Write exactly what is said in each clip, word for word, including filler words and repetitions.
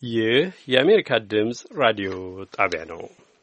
ይህ የአሜሪካ ድምፅ ራዲዮ ጣቢያ ነው።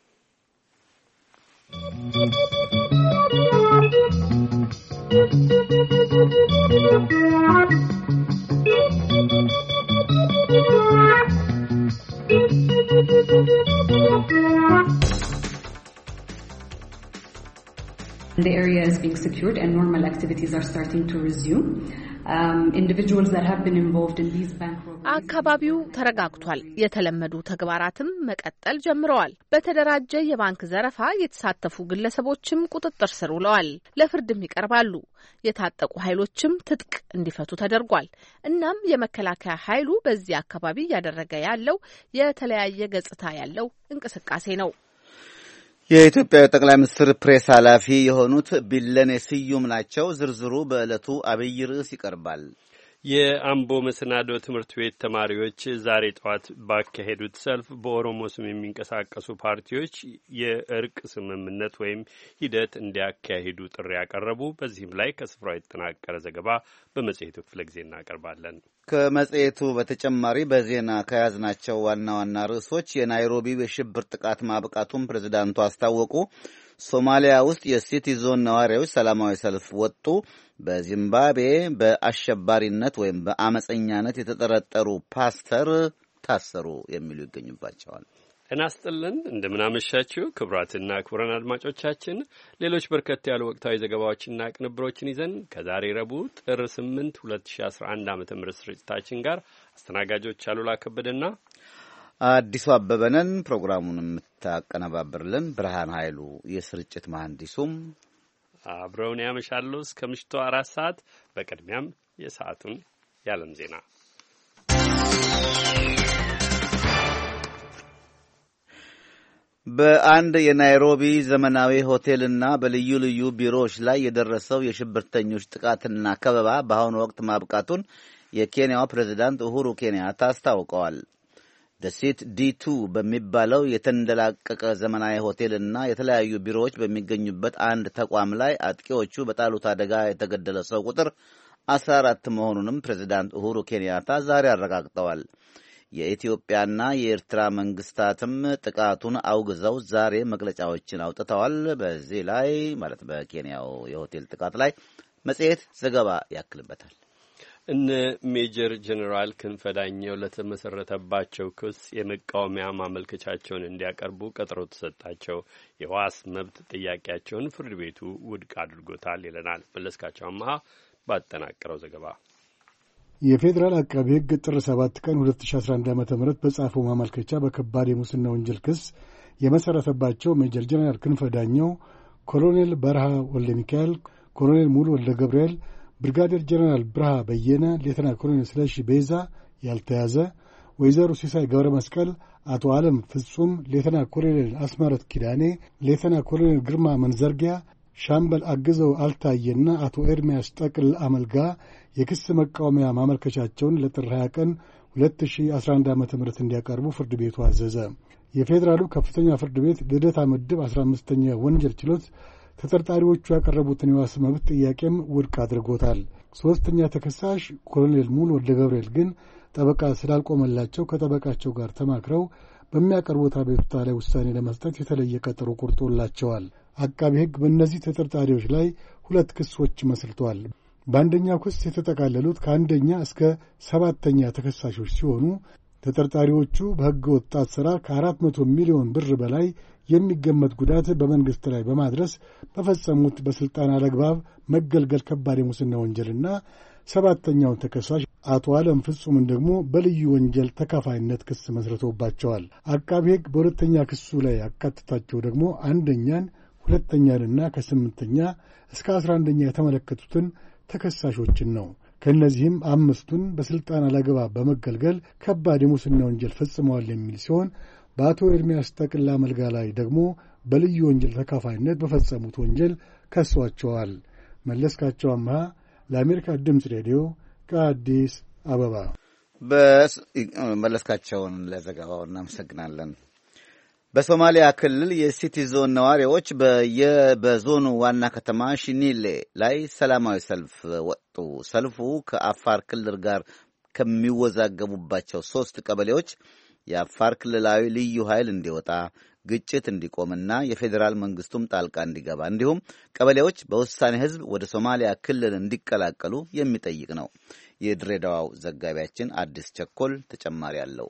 The area is being secured and normal activities are starting to resume. Um, individuals that have been involved in these bank robberies. አካባቢው ተረጋግቷል። የተለመዱ ተግባራትም መቀጠል ጀምረዋል። በተደራጀ የባንክ ዘረፋ የተሳተፉ ግለሰቦችም ቁጥጥር ስር ውለዋል፣ ለፍርድም ይቀርባሉ። የታጠቁ ኃይሎችም ትጥቅ እንዲፈቱ ተደርጓል። እናም የመከላከያ ኃይሉ በዚህ አካባቢ እያደረገ ያለው የተለያየ ገጽታ ያለው እንቅስቃሴ ነው። የኢትዮጵያ ጠቅላይ ሚኒስትር ፕሬስ ኃላፊ የሆኑት ቢለኔ ስዩም ናቸው። ዝርዝሩ በዕለቱ አብይ ርዕስ ይቀርባል። የአምቦ መሰናዶ ትምህርት ቤት ተማሪዎች ዛሬ ጠዋት ባካሄዱት ሰልፍ በኦሮሞ ስም የሚንቀሳቀሱ ፓርቲዎች የእርቅ ስምምነት ወይም ሂደት እንዲያካሂዱ ጥሪ ያቀረቡ። በዚህም ላይ ከስፍራው የተጠናቀረ ዘገባ በመጽሔቱ ክፍለ ጊዜ እናቀርባለን። ከመጽሔቱ በተጨማሪ በዜና ከያዝናቸው ዋና ዋና ርዕሶች የናይሮቢ የሽብር ጥቃት ማብቃቱን ፕሬዝዳንቱ አስታወቁ። ሶማሊያ ውስጥ የሲቲ ዞን ነዋሪዎች ሰላማዊ ሰልፍ ወጡ። በዚምባብዌ በአሸባሪነት ወይም በአመፀኛነት የተጠረጠሩ ፓስተር ታሰሩ የሚሉ ይገኙባቸዋል። ጤና ይስጥልን፣ እንደምናመሻችሁ ክቡራትና ክቡራን አድማጮቻችን ሌሎች በርከት ያሉ ወቅታዊ ዘገባዎችና ቅንብሮችን ይዘን ከዛሬ ረቡዕ ጥር ስምንት ሁለት ሺህ አስራ አንድ ዓመተ ምህረት ስርጭታችን ጋር አስተናጋጆች አሉላ ከበደና አዲሱ አበበነን። ፕሮግራሙን የምታቀነባብርልን ብርሃን ኃይሉ፣ የስርጭት መሐንዲሱም አብረውን ያመሻሉ እስከ ምሽቱ አራት ሰዓት። በቅድሚያም የሰዓቱን የዓለም ዜና። በአንድ የናይሮቢ ዘመናዊ ሆቴልና በልዩ ልዩ ቢሮዎች ላይ የደረሰው የሽብርተኞች ጥቃትና ከበባ በአሁኑ ወቅት ማብቃቱን የኬንያው ፕሬዝዳንት ኡሁሩ ኬንያታ አስታውቀዋል። ደሴት ዲቱ በሚባለው የተንደላቀቀ ዘመናዊ ሆቴልና የተለያዩ ቢሮዎች በሚገኙበት አንድ ተቋም ላይ አጥቂዎቹ በጣሉት አደጋ የተገደለ ሰው ቁጥር አስራ አራት መሆኑንም ፕሬዝዳንት ኡሁሩ ኬንያታ ዛሬ አረጋግጠዋል። የኢትዮጵያና የኤርትራ መንግስታትም ጥቃቱን አውግዘው ዛሬ መግለጫዎችን አውጥተዋል። በዚህ ላይ ማለት በኬንያው የሆቴል ጥቃት ላይ መጽሔት ዘገባ ያክልበታል። እነ ሜጀር ጀነራል ክንፈ ዳኘው ለተመሰረተባቸው ክስ የመቃወሚያ ማመልከቻቸውን እንዲያቀርቡ ቀጠሮ ተሰጣቸው። የዋስ መብት ጥያቄያቸውን ፍርድ ቤቱ ውድቅ አድርጎታል ይለናል መለስካቸው አማሃ ባጠናቀረው ዘገባ። የፌዴራል አቃቤ ሕግ ጥር ሰባት ቀን ሁለት ሺህ አስራ አንድ ዓመተ ምህረት በጻፈው ማመልከቻ በከባድ የሙስና ወንጀል ክስ የመሰረተባቸው ሜጀር ጀነራል ክንፈ ዳኘው፣ ኮሎኔል በረሃ ወልደ ሚካኤል፣ ኮሎኔል ሙሉ ወልደ ገብርኤል፣ ብርጋዴር ጀነራል ብርሃ በየነ፣ ሌተና ኮሎኔል ስለሺ ቤዛ ያልተያዘ፣ ወይዘሮ ሲሳይ ገብረ መስቀል፣ አቶ ዓለም ፍጹም፣ ሌተና ኮሎኔል አስማረት ኪዳኔ፣ ሌተና ኮሎኔል ግርማ መንዘርጊያ፣ ሻምበል አግዘው አልታየና አቶ ኤርሚያስ ጠቅል አመልጋ የክስ መቃወሚያ ማመልከቻቸውን ለጥር ሃያ ቀን ሁለት ሺህ አስራ አንድ ዓመተ ምህረት እንዲያቀርቡ ፍርድ ቤቱ አዘዘ። የፌዴራሉ ከፍተኛ ፍርድ ቤት ልደታ ምድብ አስራ አምስተኛ ወንጀል ችሎት ተጠርጣሪዎቹ ያቀረቡትን የዋስ መብት ጥያቄም ውድቅ አድርጎታል። ሶስተኛ ተከሳሽ ኮሎኔል ሙሉ ወልደ ገብርኤል ግን ጠበቃ ስላልቆመላቸው ከጠበቃቸው ጋር ተማክረው በሚያቀርቡት አቤቱታ ላይ ውሳኔ ለመስጠት የተለየ ቀጠሮ ቆርጦላቸዋል። አቃቢ ሕግ በእነዚህ ተጠርጣሪዎች ላይ ሁለት ክሶች መስርቷል። በአንደኛው ክስ የተጠቃለሉት ከአንደኛ እስከ ሰባተኛ ተከሳሾች ሲሆኑ ተጠርጣሪዎቹ በሕገ ወጥ አሰራር ከአራት መቶ ሚሊዮን ብር በላይ የሚገመት ጉዳት በመንግሥት ላይ በማድረስ በፈጸሙት በሥልጣን አለግባብ መገልገል ከባድ የሙስና ወንጀልና ሰባተኛውን ተከሳሽ አቶ ዓለም ፍጹምን ደግሞ በልዩ ወንጀል ተካፋይነት ክስ መስርቶባቸዋል። አቃቢ ሕግ በሁለተኛ ክሱ ላይ ያካትታቸው ደግሞ አንደኛን፣ ሁለተኛንና ከስምንተኛ እስከ አስራ አንደኛ የተመለከቱትን ተከሳሾችን ነው። ከእነዚህም አምስቱን በሥልጣን አለግባብ በመገልገል ከባድ የሙስና ወንጀል ፈጽመዋል የሚል ሲሆን በአቶ ኤርሚያስ ጠቅላ መልጋ ላይ ደግሞ በልዩ ወንጀል ተካፋይነት በፈጸሙት ወንጀል ከሷቸዋል። መለስካቸው አምሃ ለአሜሪካ ድምፅ ሬዲዮ ከአዲስ አበባ። በመለስካቸውን ለዘገባው እናመሰግናለን። በሶማሊያ ክልል የሲቲ ዞን ነዋሪዎች በየበዞኑ ዋና ከተማ ሽኒሌ ላይ ሰላማዊ ሰልፍ ወጡ። ሰልፉ ከአፋር ክልል ጋር ከሚወዛገቡባቸው ሶስት ቀበሌዎች የአፋር ክልላዊ ልዩ ኃይል እንዲወጣ፣ ግጭት እንዲቆምና የፌዴራል መንግስቱም ጣልቃ እንዲገባ እንዲሁም ቀበሌዎች በውሳኔ ህዝብ ወደ ሶማሊያ ክልል እንዲቀላቀሉ የሚጠይቅ ነው። የድሬዳዋው ዘጋቢያችን አዲስ ቸኮል ተጨማሪ አለው።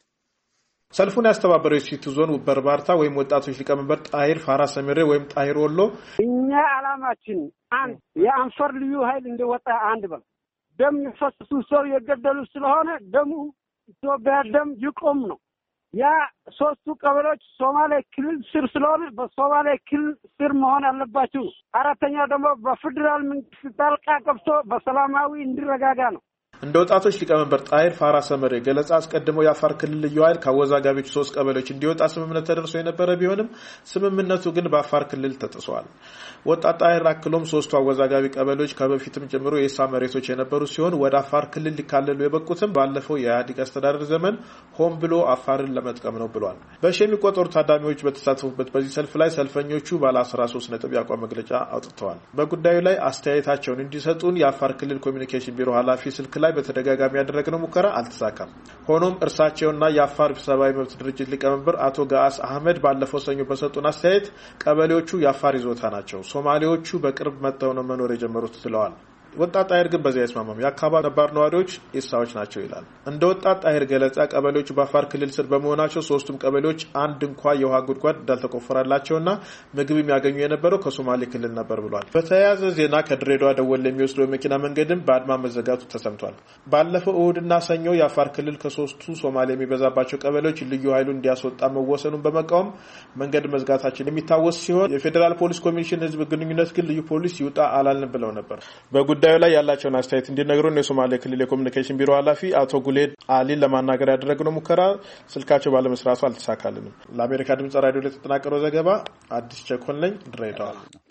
ሰልፉን ያስተባበረው የሲቲ ዞን በርባርታ ወይም ወጣቶች ሊቀመንበር ጣሂር ፋራ ሰሚሬ ወይም ጣሂር ወሎ እኛ አላማችን አንድ የአንፈር ልዩ ኃይል እንደወጣ አንድ በል ደም ፈሰሱ ሰው የገደሉ ስለሆነ ደሙ ኢትዮጵያ ደም ይቆም ነው። ያ ሶስቱ ቀበሌዎች ሶማሌ ክልል ስር ስለሆነ በሶማሌ ክልል ስር መሆን አለባቸው። አራተኛ ደግሞ በፌደራል መንግስት ጣልቃ ገብቶ በሰላማዊ እንዲረጋጋ ነው። እንደ ወጣቶች ሊቀመንበር ጣሂር ፋራ ሰመሬ ገለጻ አስቀድሞ የአፋር ክልል ልዩ ኃይል ከአወዛጋቢዎች ሶስት ቀበሌዎች እንዲወጣ ስምምነት ተደርሶ የነበረ ቢሆንም ስምምነቱ ግን በአፋር ክልል ተጥሷል። ወጣት ጣሂር አክሎም ሶስቱ አወዛጋቢ ቀበሌዎች ከበፊትም ጀምሮ የኢሳ መሬቶች የነበሩ ሲሆን ወደ አፋር ክልል ሊካለሉ የበቁትም ባለፈው የኢህአዴግ አስተዳደር ዘመን ሆን ብሎ አፋርን ለመጥቀም ነው ብሏል። በሺ የሚቆጠሩ ታዳሚዎች በተሳተፉበት በዚህ ሰልፍ ላይ ሰልፈኞቹ ባለ አስራ ሶስት ነጥብ የአቋም መግለጫ አውጥተዋል። በጉዳዩ ላይ አስተያየታቸውን እንዲሰጡን የአፋር ክልል ኮሚኒኬሽን ቢሮ ኃላፊ ስልክ ላይ በተደጋጋሚ ያደረግነው ሙከራ አልተሳካም። ሆኖም እርሳቸውና የአፋር ሰብአዊ መብት ድርጅት ሊቀመንበር አቶ ጋአስ አህመድ ባለፈው ሰኞ በሰጡን አስተያየት ቀበሌዎቹ የአፋር ይዞታ ናቸው፣ ሶማሌዎቹ በቅርብ መጥተው ነው መኖር የጀመሩት ብለዋል። ወጣት ጣሂር ግን በዚያ አይስማማም። የአካባቢ ነባር ነዋሪዎች ኢሳዎች ናቸው ይላል። እንደ ወጣት ጣሂር ገለጻ ቀበሌዎቹ በአፋር ክልል ስር በመሆናቸው ሶስቱም ቀበሌዎች አንድ እንኳን የውሃ ጉድጓድ እንዳልተቆፈረላቸውና ምግብ የሚያገኙ የነበረው ከሶማሌ ክልል ነበር ብሏል። በተያያዘ ዜና ከድሬዳዋ ደወል የሚወስደው መኪና መንገድም በአድማ መዘጋቱ ተሰምቷል። ባለፈው እሁድና ሰኞ የአፋር ክልል ከሶስቱ ሶማሌ የሚበዛባቸው ቀበሌዎች ልዩ ኃይሉ እንዲያስወጣ መወሰኑን በመቃወም መንገድ መዝጋታችን የሚታወስ ሲሆን የፌዴራል ፖሊስ ኮሚሽን ህዝብ ግንኙነት ግን ልዩ ፖሊስ ይውጣ አላልን ብለው ነበር። በጉዳዩ ላይ ያላቸውን አስተያየት እንዲነግሩን የሶማሌ ክልል የኮሚኒኬሽን ቢሮ ኃላፊ አቶ ጉሌድ አሊን ለማናገር ያደረግነው ሙከራ ስልካቸው ባለመስራቱ አልተሳካልንም። ለአሜሪካ ድምጽ ራዲዮ ለተጠናቀረው ዘገባ አዲስ ቸኮል ነኝ፣ ድሬዳዋ።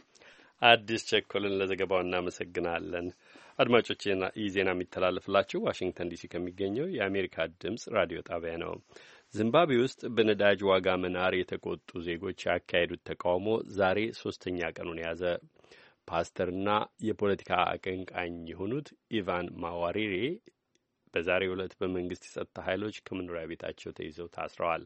አዲስ ቸኮልን ለዘገባው እናመሰግናለን። አድማጮች፣ ይህ ዜና የሚተላለፍላችሁ ዋሽንግተን ዲሲ ከሚገኘው የአሜሪካ ድምጽ ራዲዮ ጣቢያ ነው። ዚምባብዌ ውስጥ በነዳጅ ዋጋ መናር የተቆጡ ዜጎች ያካሄዱት ተቃውሞ ዛሬ ሶስተኛ ቀኑን ያዘ። ፓስተርና የፖለቲካ አቀንቃኝ የሆኑት ኢቫን ማዋሪሬ በዛሬው ዕለት በመንግስት የጸጥታ ኃይሎች ከመኖሪያ ቤታቸው ተይዘው ታስረዋል።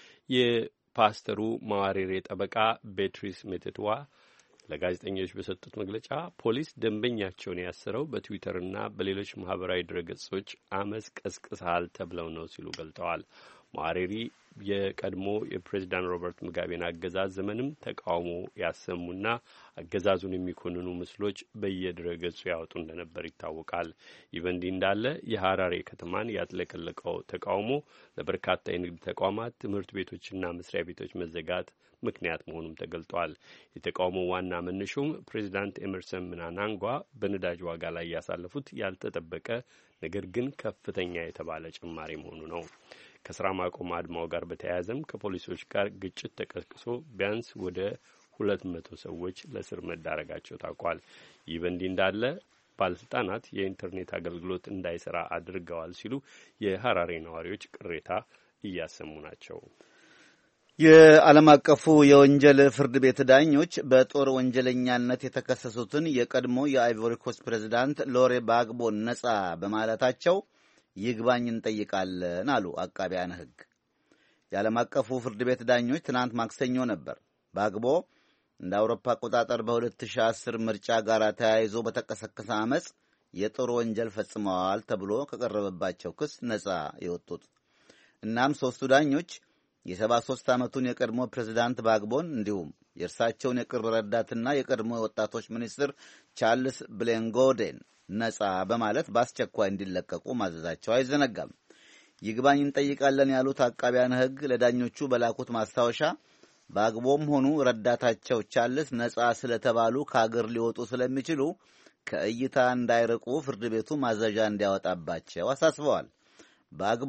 የፓስተሩ ማዋሪሬ ጠበቃ ቤትሪስ ሜቴትዋ ለጋዜጠኞች በሰጡት መግለጫ ፖሊስ ደንበኛቸውን ያሰረው በትዊተርና በሌሎች ማህበራዊ ድረገጾች አመጽ ቀስቅሰሃል ተብለው ነው ሲሉ ገልጠዋል። ማዋሪሪ የቀድሞ የፕሬዚዳንት ሮበርት ሙጋቤን አገዛዝ ዘመንም ተቃውሞ ያሰሙና አገዛዙን የሚኮንኑ ምስሎች በየድረገጹ ያወጡ እንደነበር ይታወቃል። ይህ በእንዲህ እንዳለ የሀራሬ ከተማን ያጥለቀለቀው ተቃውሞ ለበርካታ የንግድ ተቋማት፣ ትምህርት ቤቶችና መስሪያ ቤቶች መዘጋት ምክንያት መሆኑም ተገልጧል። የተቃውሞ ዋና መነሾም ፕሬዚዳንት ኤመርሰን ምናናንጓ በነዳጅ ዋጋ ላይ ያሳለፉት ያልተጠበቀ ነገር ግን ከፍተኛ የተባለ ጭማሪ መሆኑ ነው። ከስራ ማቆም አድማው ጋር በተያያዘም ከፖሊሶች ጋር ግጭት ተቀስቅሶ ቢያንስ ወደ ሁለት መቶ ሰዎች ለስር መዳረጋቸው ታውቋል። ይህ በእንዲህ እንዳለ ባለስልጣናት የኢንተርኔት አገልግሎት እንዳይሰራ አድርገዋል ሲሉ የሀራሬ ነዋሪዎች ቅሬታ እያሰሙ ናቸው። የዓለም አቀፉ የወንጀል ፍርድ ቤት ዳኞች በጦር ወንጀለኛነት የተከሰሱትን የቀድሞ የአይቮሪ ኮስት ፕሬዝዳንት ሎሬ ባግቦን ነጻ በማለታቸው ይግባኝ እንጠይቃለን አሉ አቃቢያነ ሕግ። የዓለም አቀፉ ፍርድ ቤት ዳኞች ትናንት ማክሰኞ ነበር ባግቦ እንደ አውሮፓ አቆጣጠር በሁለት ሺህ አስር ምርጫ ጋር ተያይዞ በተቀሰቀሰ አመጽ የጦር ወንጀል ፈጽመዋል ተብሎ ከቀረበባቸው ክስ ነጻ የወጡት። እናም ሶስቱ ዳኞች የሰባ ሦስት ዓመቱን የቀድሞ ፕሬዝዳንት ባግቦን እንዲሁም የእርሳቸውን የቅርብ ረዳትና የቀድሞ ወጣቶች ሚኒስትር ቻርልስ ብሌንጎዴን ነጻ በማለት በአስቸኳይ እንዲለቀቁ ማዘዛቸው አይዘነጋም። ይግባኝ እንጠይቃለን ያሉት አቃቢያነ ሕግ ለዳኞቹ በላኩት ማስታወሻ ባግቦም ሆኑ ረዳታቸው ቻርልስ ነጻ ስለተባሉ ከአገር ሊወጡ ስለሚችሉ ከእይታ እንዳይርቁ ፍርድ ቤቱ ማዘዣ እንዲያወጣባቸው አሳስበዋል። ባግቦ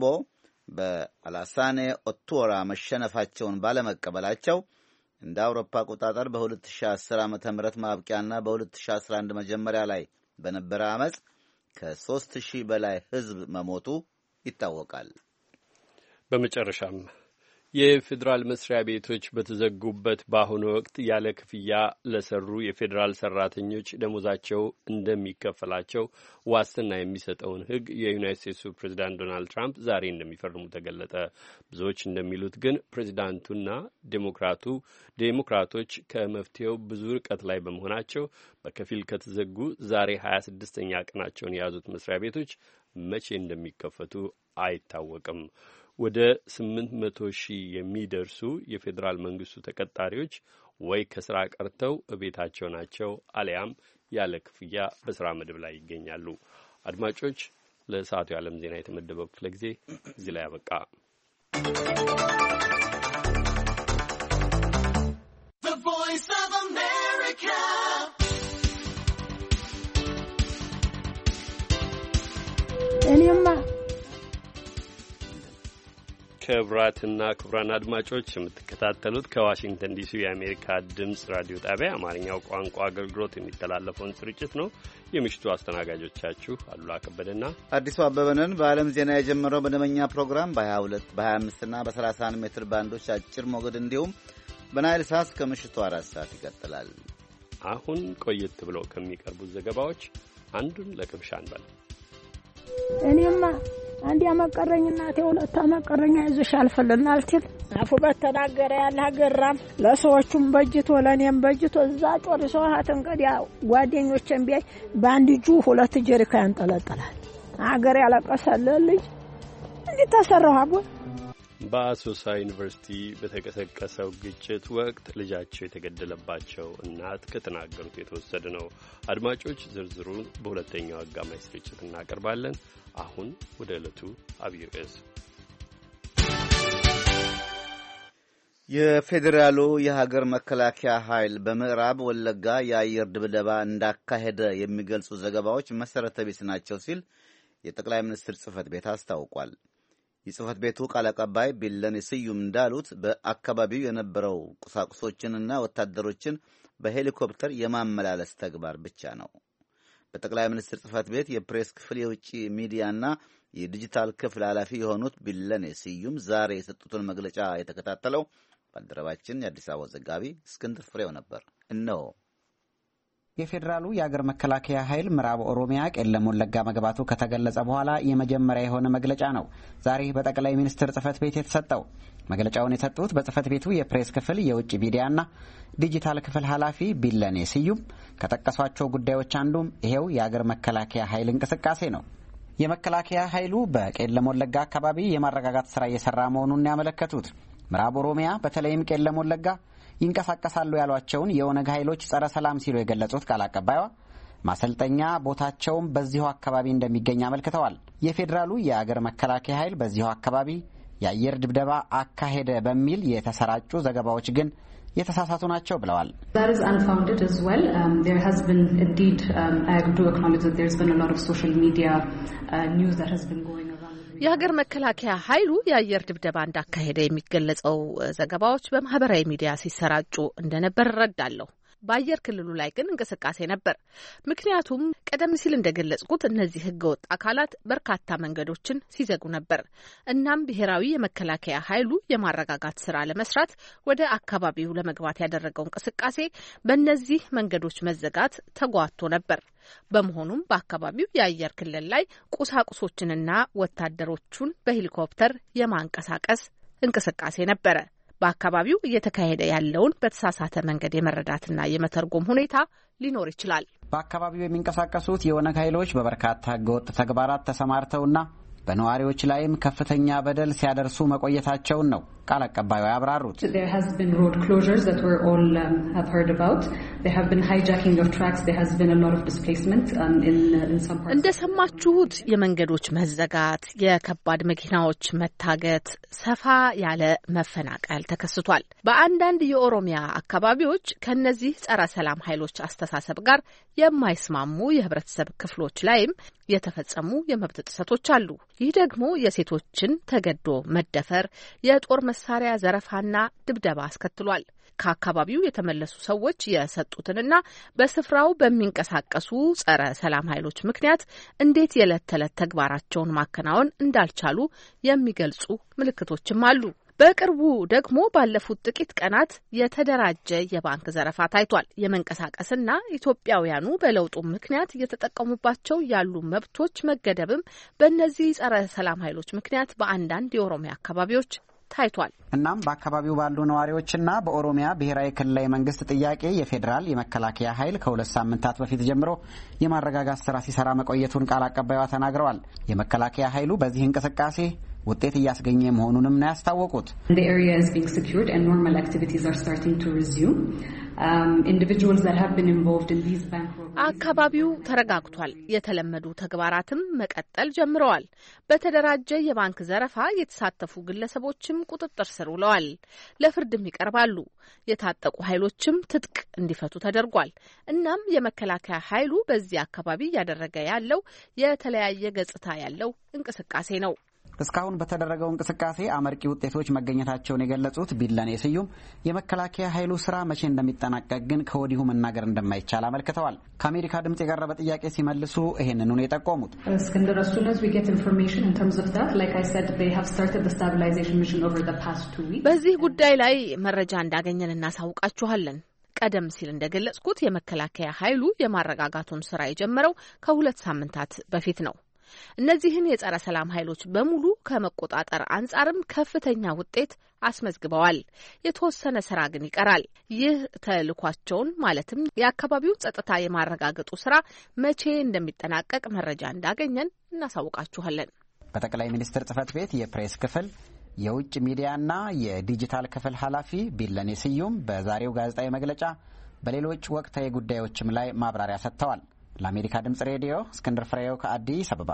በአላሳኔ ኦቶራ መሸነፋቸውን ባለመቀበላቸው እንደ አውሮፓ አቆጣጠር በሁለት ሺህ አስር ዓመተ ምህረት ማብቂያና በሁለት ሺህ አስራ አንድ መጀመሪያ ላይ በነበረ አመጽ ከሦስት ሺህ በላይ ሕዝብ መሞቱ ይታወቃል። በመጨረሻም የፌዴራል መስሪያ ቤቶች በተዘጉበት በአሁኑ ወቅት ያለ ክፍያ ለሰሩ የፌዴራል ሰራተኞች ደሞዛቸው እንደሚከፈላቸው ዋስትና የሚሰጠውን ሕግ የዩናይትድ ስቴትሱ ፕሬዚዳንት ዶናልድ ትራምፕ ዛሬ እንደሚፈርሙ ተገለጠ። ብዙዎች እንደሚሉት ግን ፕሬዚዳንቱና ዴሞክራቱ ዴሞክራቶች ከመፍትሄው ብዙ ርቀት ላይ በመሆናቸው በከፊል ከተዘጉ ዛሬ ሀያ ስድስተኛ ቀናቸውን የያዙት መስሪያ ቤቶች መቼ እንደሚከፈቱ አይታወቅም። ወደ ስምንት መቶ ሺህ የሚደርሱ የፌዴራል መንግስቱ ተቀጣሪዎች ወይ ከስራ ቀርተው እቤታቸው ናቸው አሊያም ያለ ክፍያ በስራ መደብ ላይ ይገኛሉ። አድማጮች፣ ለሰዓቱ የዓለም ዜና የተመደበው ክፍለ ጊዜ እዚህ ላይ ያበቃ። እኔማ ክቡራትና ክቡራን አድማጮች የምትከታተሉት ከዋሽንግተን ዲሲ የአሜሪካ ድምጽ ራዲዮ ጣቢያ አማርኛው ቋንቋ አገልግሎት የሚተላለፈውን ስርጭት ነው። የምሽቱ አስተናጋጆቻችሁ አሉላ ከበደና አዲሱ አበበንን። በዓለም ዜና የጀመረው በደመኛ ፕሮግራም በሀያ ሁለት በሀያ አምስት እና በሰላሳ አንድ ሜትር ባንዶች አጭር ሞገድ እንዲሁም በናይል ሳት ከምሽቱ አራት ሰዓት ይቀጥላል። አሁን ቆየት ብለው ከሚቀርቡት ዘገባዎች አንዱን ለቅምሻ እንበል። እኔማ አንድ ያመቀረኝ እናቴ ሁለት አመቀረኝ አይዞሽ አልፈልናል ትል አፉ በተናገረ ያለ ሀገራም ለሰዎቹም በጅቶ ለኔም በጅቶ እዛ ጦር ሰውሃት እንግዲያ ጓደኞቼም ቢያይ በአንድ እጁ ሁለት ጀሪካ ያንጠለጥላል። ሀገር ያለቀሰልልኝ እንዴት ተሰራው አቦ። በአሶሳ ዩኒቨርሲቲ በተቀሰቀሰው ግጭት ወቅት ልጃቸው የተገደለባቸው እናት ከተናገሩት የተወሰደ ነው። አድማጮች፣ ዝርዝሩን በሁለተኛው አጋማሽ ስርጭት እናቀርባለን። አሁን ወደ ዕለቱ አብይ ርዕስ። የፌዴራሉ የሀገር መከላከያ ኃይል በምዕራብ ወለጋ የአየር ድብደባ እንዳካሄደ የሚገልጹ ዘገባዎች መሰረተ ቢስ ናቸው ሲል የጠቅላይ ሚኒስትር ጽህፈት ቤት አስታውቋል። የጽህፈት ቤቱ ቃል አቀባይ ቢለኔ ስዩም እንዳሉት በአካባቢው የነበረው ቁሳቁሶችንና ወታደሮችን በሄሊኮፕተር የማመላለስ ተግባር ብቻ ነው። በጠቅላይ ሚኒስትር ጽህፈት ቤት የፕሬስ ክፍል የውጭ ሚዲያና የዲጂታል ክፍል ኃላፊ የሆኑት ቢለኔ ስዩም ዛሬ የሰጡትን መግለጫ የተከታተለው ባልደረባችን የአዲስ አበባ ዘጋቢ እስክንድር ፍሬው ነበር። እነሆ። የፌዴራሉ የአገር መከላከያ ኃይል ምዕራብ ኦሮሚያ ቄለም ወለጋ መግባቱ ከተገለጸ በኋላ የመጀመሪያ የሆነ መግለጫ ነው ዛሬ በጠቅላይ ሚኒስትር ጽህፈት ቤት የተሰጠው። መግለጫውን የሰጡት በጽህፈት ቤቱ የፕሬስ ክፍል የውጭ ሚዲያና ዲጂታል ክፍል ኃላፊ ቢለኔ ስዩም ከጠቀሷቸው ጉዳዮች አንዱም ይሄው የአገር መከላከያ ኃይል እንቅስቃሴ ነው። የመከላከያ ኃይሉ በቄለም ወለጋ አካባቢ የማረጋጋት ስራ እየሰራ መሆኑን ያመለከቱት ምዕራብ ኦሮሚያ በተለይም ቄለም ወለጋ ይንቀሳቀሳሉ ያሏቸውን የኦነግ ኃይሎች ጸረ ሰላም ሲሉ የገለጹት ቃል አቀባይዋ ማሰልጠኛ ቦታቸውም በዚሁ አካባቢ እንደሚገኝ አመልክተዋል። የፌዴራሉ የአገር መከላከያ ኃይል በዚሁ አካባቢ የአየር ድብደባ አካሄደ በሚል የተሰራጩ ዘገባዎች ግን የተሳሳቱ ናቸው ብለዋል። That is unfounded as well. Um, there has been indeed um, I do acknowledge that there's been a lot of social media uh, news that has been going around. የሀገር መከላከያ ኃይሉ የአየር ድብደባ እንዳካሄደ የሚገለጸው ዘገባዎች በማህበራዊ ሚዲያ ሲሰራጩ እንደነበር እረዳለሁ። በአየር ክልሉ ላይ ግን እንቅስቃሴ ነበር። ምክንያቱም ቀደም ሲል እንደገለጽኩት እነዚህ ህገወጥ አካላት በርካታ መንገዶችን ሲዘጉ ነበር። እናም ብሔራዊ የመከላከያ ኃይሉ የማረጋጋት ስራ ለመስራት ወደ አካባቢው ለመግባት ያደረገው እንቅስቃሴ በእነዚህ መንገዶች መዘጋት ተጓቶ ነበር። በመሆኑም በአካባቢው የአየር ክልል ላይ ቁሳቁሶችንና ወታደሮቹን በሄሊኮፕተር የማንቀሳቀስ እንቅስቃሴ ነበረ። በአካባቢው እየተካሄደ ያለውን በተሳሳተ መንገድ የመረዳትና የመተርጎም ሁኔታ ሊኖር ይችላል። በአካባቢው የሚንቀሳቀሱት የኦነግ ኃይሎች በበርካታ ህገወጥ ተግባራት ተሰማርተውና በነዋሪዎች ላይም ከፍተኛ በደል ሲያደርሱ መቆየታቸውን ነው ቃል አቀባዩ ያብራሩት። There has been road closures that we all um, have heard about. There have been hijacking of tracks. There has been a lot of displacement um, in uh, in some parts. እንደሰማችሁት የመንገዶች መዘጋት፣ የከባድ መኪናዎች መታገት፣ ሰፋ ያለ መፈናቀል ተከስቷል። በአንዳንድ የኦሮሚያ አካባቢዎች ከነዚህ ጸረ ሰላም ኃይሎች አስተሳሰብ ጋር የማይስማሙ የህብረተሰብ ክፍሎች ላይም የተፈጸሙ የመብት ጥሰቶች አሉ። ይህ ደግሞ የሴቶችን ተገዶ መደፈር፣ የጦር መሳሪያ ዘረፋና ድብደባ አስከትሏል። ከአካባቢው የተመለሱ ሰዎች የሰጡትንና በስፍራው በሚንቀሳቀሱ ጸረ ሰላም ኃይሎች ምክንያት እንዴት የዕለት ተዕለት ተግባራቸውን ማከናወን እንዳልቻሉ የሚገልጹ ምልክቶችም አሉ። በቅርቡ ደግሞ ባለፉት ጥቂት ቀናት የተደራጀ የባንክ ዘረፋ ታይቷል። የመንቀሳቀስና ኢትዮጵያውያኑ በለውጡ ምክንያት እየተጠቀሙባቸው ያሉ መብቶች መገደብም በእነዚህ ጸረ ሰላም ኃይሎች ምክንያት በአንዳንድ የኦሮሚያ አካባቢዎች ታይቷል። እናም በአካባቢው ባሉ ነዋሪዎችና በኦሮሚያ ብሔራዊ ክልላዊ መንግስት ጥያቄ የፌዴራል የመከላከያ ኃይል ከሁለት ሳምንታት በፊት ጀምሮ የማረጋጋት ስራ ሲሰራ መቆየቱን ቃል አቀባይዋ ተናግረዋል። የመከላከያ ኃይሉ በዚህ እንቅስቃሴ ውጤት እያስገኘ መሆኑንም ነው ያስታወቁት። The area is being secured and normal activities are starting to resume. Um, individuals that have been involved in these bank robberies. አካባቢው ተረጋግቷል። የተለመዱ ተግባራትም መቀጠል ጀምረዋል። በተደራጀ የባንክ ዘረፋ የተሳተፉ ግለሰቦችም ቁጥጥር ስር ውለዋል፣ ለፍርድም ይቀርባሉ። የታጠቁ ኃይሎችም ትጥቅ እንዲፈቱ ተደርጓል። እናም የመከላከያ ኃይሉ በዚህ አካባቢ እያደረገ ያለው የተለያየ ገጽታ ያለው እንቅስቃሴ ነው። እስካሁን በተደረገው እንቅስቃሴ አመርቂ ውጤቶች መገኘታቸውን የገለጹት ቢለኔ ስዩም የመከላከያ ኃይሉ ስራ መቼ እንደሚጠናቀቅ ግን ከወዲሁ መናገር እንደማይቻል አመልክተዋል። ከአሜሪካ ድምጽ የቀረበ ጥያቄ ሲመልሱ ይሄንኑ ነው የጠቆሙት። እስክንድር as soon as we get information in terms of that, like I said, they have started the stabilization mission over the past two weeks. በዚህ ጉዳይ ላይ መረጃ እንዳገኘን እናሳውቃችኋለን። ቀደም ሲል እንደገለጽኩት የመከላከያ ኃይሉ የማረጋጋቱን ስራ የጀመረው ከሁለት ሳምንታት በፊት ነው። እነዚህን የጸረ ሰላም ኃይሎች በሙሉ ከመቆጣጠር አንጻርም ከፍተኛ ውጤት አስመዝግበዋል። የተወሰነ ስራ ግን ይቀራል። ይህ ተልዕኳቸውን ማለትም የአካባቢው ጸጥታ የማረጋገጡ ስራ መቼ እንደሚጠናቀቅ መረጃ እንዳገኘን እናሳውቃችኋለን። በጠቅላይ ሚኒስትር ጽህፈት ቤት የፕሬስ ክፍል የውጭ ሚዲያና የዲጂታል ክፍል ኃላፊ ቢለኔ ስዩም በዛሬው ጋዜጣዊ መግለጫ በሌሎች ወቅታዊ ጉዳዮችም ላይ ማብራሪያ ሰጥተዋል። ለአሜሪካ ድምጽ ሬዲዮ እስክንድር ፍሬው ከአዲስ አበባ።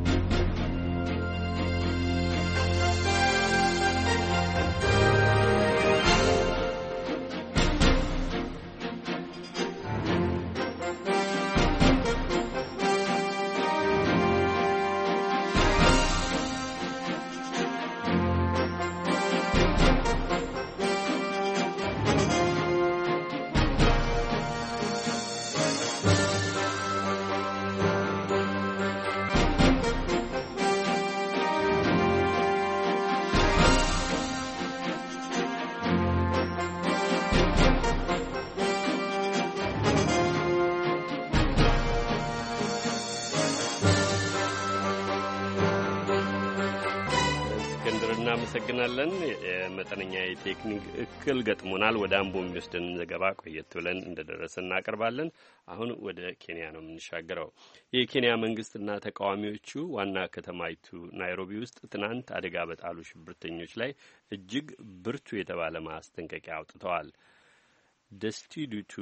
እናመሰግናለን። መጠነኛ የቴክኒክ እክል ገጥሞናል። ወደ አምቦ የሚወስደን ዘገባ ቆየት ብለን እንደደረሰ እናቀርባለን። አሁን ወደ ኬንያ ነው የምንሻገረው። የኬንያ መንግስትና ተቃዋሚዎቹ ዋና ከተማይቱ ናይሮቢ ውስጥ ትናንት አደጋ በጣሉ ሽብርተኞች ላይ እጅግ ብርቱ የተባለ ማስጠንቀቂያ አውጥተዋል። ደስቲዱቱ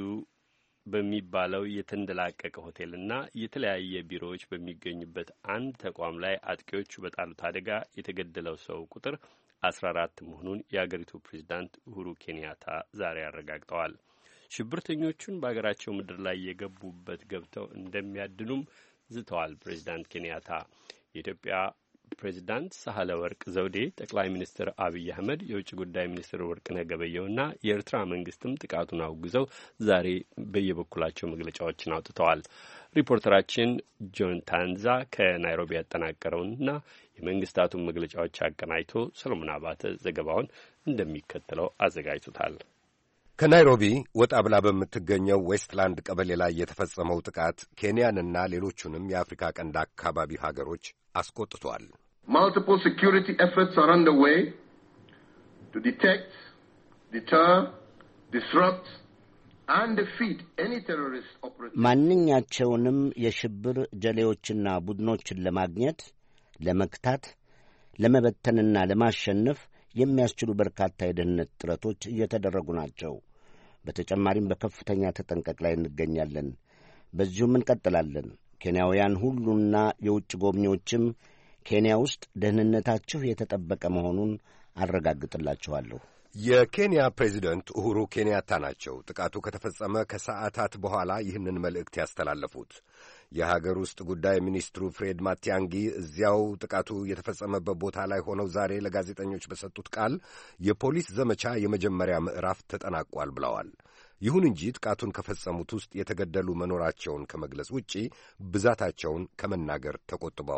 በሚባለው የተንደላቀቀ ሆቴልና የተለያየ ቢሮዎች በሚገኙበት አንድ ተቋም ላይ አጥቂዎቹ በጣሉት አደጋ የተገደለው ሰው ቁጥር አስራ አራት መሆኑን የአገሪቱ ፕሬዝዳንት ኡሁሩ ኬንያታ ዛሬ አረጋግጠዋል። ሽብርተኞቹን በአገራቸው ምድር ላይ የገቡበት ገብተው እንደሚያድኑም ዝተዋል። ፕሬዝዳንት ኬንያታ የኢትዮጵያ ፕሬዚዳንት ሳህለ ወርቅ ዘውዴ፣ ጠቅላይ ሚኒስትር አብይ አህመድ፣ የውጭ ጉዳይ ሚኒስትር ወርቅነህ ገበየሁና የኤርትራ መንግስትም ጥቃቱን አውግዘው ዛሬ በየበኩላቸው መግለጫዎችን አውጥተዋል። ሪፖርተራችን ጆን ታንዛ ከናይሮቢ ያጠናቀረውንና የመንግስታቱን መግለጫዎች አቀናጅቶ ሰሎሞን አባተ ዘገባውን እንደሚከተለው አዘጋጅቶታል። ከናይሮቢ ወጣ ብላ በምትገኘው ዌስትላንድ ቀበሌ ላይ የተፈጸመው ጥቃት ኬንያንና ሌሎቹንም የአፍሪካ ቀንድ አካባቢ ሀገሮች አስቆጥቷል። Multiple security efforts are underway to detect, deter, disrupt and defeat any terrorist operation. ማንኛቸውንም የሽብር ጀሌዎችና ቡድኖችን ለማግኘት፣ ለመክታት፣ ለመበተንና ለማሸነፍ የሚያስችሉ በርካታ የደህንነት ጥረቶች እየተደረጉ ናቸው። በተጨማሪም በከፍተኛ ተጠንቀቅ ላይ እንገኛለን። በዚሁም እንቀጥላለን። ኬንያውያን ሁሉና የውጭ ጎብኚዎችም ኬንያ ውስጥ ደህንነታችሁ የተጠበቀ መሆኑን አረጋግጥላችኋለሁ። የኬንያ ፕሬዚደንት ኡሁሩ ኬንያታ ናቸው ጥቃቱ ከተፈጸመ ከሰዓታት በኋላ ይህንን መልእክት ያስተላለፉት። የሀገር ውስጥ ጉዳይ ሚኒስትሩ ፍሬድ ማቲያንጊ እዚያው ጥቃቱ የተፈጸመበት ቦታ ላይ ሆነው ዛሬ ለጋዜጠኞች በሰጡት ቃል የፖሊስ ዘመቻ የመጀመሪያ ምዕራፍ ተጠናቋል ብለዋል። ይሁን እንጂ ጥቃቱን ከፈጸሙት ውስጥ የተገደሉ መኖራቸውን ከመግለጽ ውጪ ብዛታቸውን ከመናገር ተቆጥበዋል።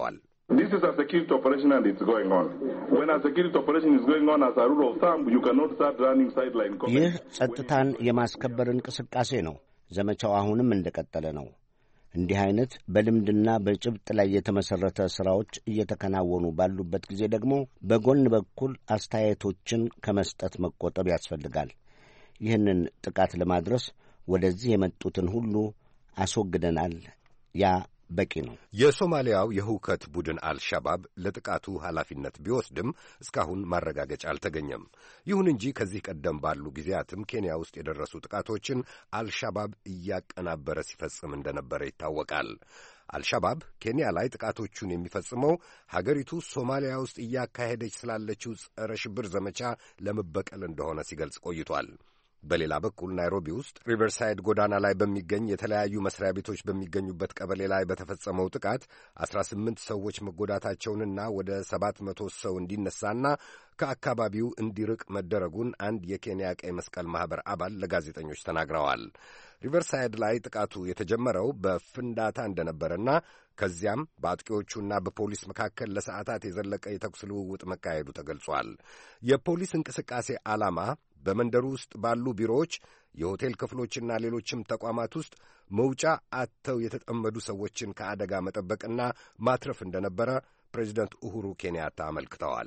This is a security operation and it's going on. When a security operation is going on, as a rule of thumb, you cannot start running sideline comments. ይህ ጸጥታን የማስከበር እንቅስቃሴ ነው። ዘመቻው አሁንም እንደቀጠለ ነው። እንዲህ አይነት በልምድና በጭብጥ ላይ የተመሰረተ ስራዎች እየተከናወኑ ባሉበት ጊዜ ደግሞ በጎን በኩል አስተያየቶችን ከመስጠት መቆጠብ ያስፈልጋል። ይህንን ጥቃት ለማድረስ ወደዚህ የመጡትን ሁሉ አስወግደናል። ያ በቂ ነው። የሶማሊያው የሁከት ቡድን አልሻባብ ለጥቃቱ ኃላፊነት ቢወስድም እስካሁን ማረጋገጫ አልተገኘም። ይሁን እንጂ ከዚህ ቀደም ባሉ ጊዜያትም ኬንያ ውስጥ የደረሱ ጥቃቶችን አልሻባብ እያቀናበረ ሲፈጽም እንደነበረ ይታወቃል። አልሻባብ ኬንያ ላይ ጥቃቶቹን የሚፈጽመው ሀገሪቱ ሶማሊያ ውስጥ እያካሄደች ስላለችው ጸረ ሽብር ዘመቻ ለመበቀል እንደሆነ ሲገልጽ ቆይቷል። በሌላ በኩል ናይሮቢ ውስጥ ሪቨርሳይድ ጎዳና ላይ በሚገኝ የተለያዩ መስሪያ ቤቶች በሚገኙበት ቀበሌ ላይ በተፈጸመው ጥቃት አስራ ስምንት ሰዎች መጎዳታቸውንና ወደ ሰባት መቶ ሰው እንዲነሳና ከአካባቢው እንዲርቅ መደረጉን አንድ የኬንያ ቀይ መስቀል ማኅበር አባል ለጋዜጠኞች ተናግረዋል። ሪቨርሳይድ ላይ ጥቃቱ የተጀመረው በፍንዳታ እንደነበረና ከዚያም በአጥቂዎቹና በፖሊስ መካከል ለሰዓታት የዘለቀ የተኩስ ልውውጥ መካሄዱ ተገልጿል። የፖሊስ እንቅስቃሴ ዓላማ በመንደሩ ውስጥ ባሉ ቢሮዎች፣ የሆቴል ክፍሎችና ሌሎችም ተቋማት ውስጥ መውጫ አጥተው የተጠመዱ ሰዎችን ከአደጋ መጠበቅና ማትረፍ እንደነበረ ፕሬዚደንት ኡሁሩ ኬንያታ አመልክተዋል።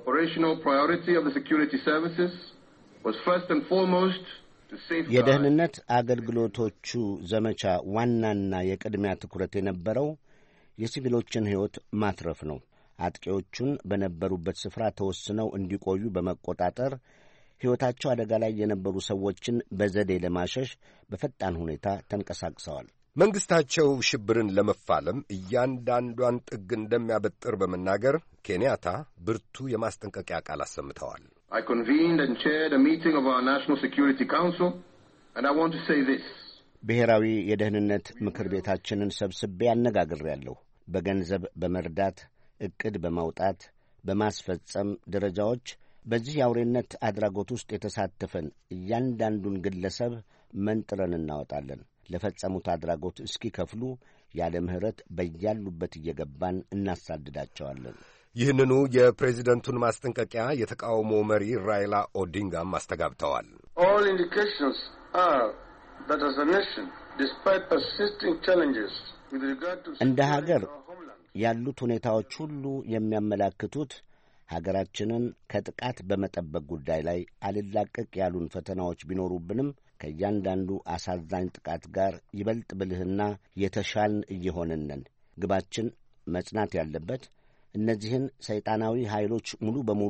የደህንነት አገልግሎቶቹ ዘመቻ ዋናና የቅድሚያ ትኩረት የነበረው የሲቪሎችን ሕይወት ማትረፍ ነው። አጥቂዎቹን በነበሩበት ስፍራ ተወስነው እንዲቆዩ በመቆጣጠር ሕይወታቸው አደጋ ላይ የነበሩ ሰዎችን በዘዴ ለማሸሽ በፈጣን ሁኔታ ተንቀሳቅሰዋል። መንግሥታቸው ሽብርን ለመፋለም እያንዳንዷን ጥግ እንደሚያበጥር በመናገር ኬንያታ ብርቱ የማስጠንቀቂያ ቃል አሰምተዋል። I convened and chaired a meeting of our National Security Council, and I want to say this. ብሔራዊ የደህንነት ምክር ቤታችንን ሰብስቤ አነጋግሬያለሁ። በገንዘብ በመርዳት ዕቅድ በማውጣት በማስፈጸም ደረጃዎች በዚህ የአውሬነት አድራጎት ውስጥ የተሳተፈን እያንዳንዱን ግለሰብ መንጥረን እናወጣለን። ለፈጸሙት አድራጎት እስኪከፍሉ ያለ ምሕረት በያሉበት እየገባን እናሳድዳቸዋለን። ይህንኑ የፕሬዚደንቱን ማስጠንቀቂያ የተቃውሞ መሪ ራይላ ኦዲንጋም አስተጋብተዋል። All indications are that as a nation, despite persisting challenges with regard to እንደ ሀገር ያሉት ሁኔታዎች ሁሉ የሚያመላክቱት ሀገራችንን ከጥቃት በመጠበቅ ጉዳይ ላይ አልላቀቅ ያሉን ፈተናዎች ቢኖሩብንም ከእያንዳንዱ አሳዛኝ ጥቃት ጋር ይበልጥ ብልህና የተሻልን እየሆንን ነን። ግባችን መጽናት ያለበት እነዚህን ሰይጣናዊ ኃይሎች ሙሉ በሙሉ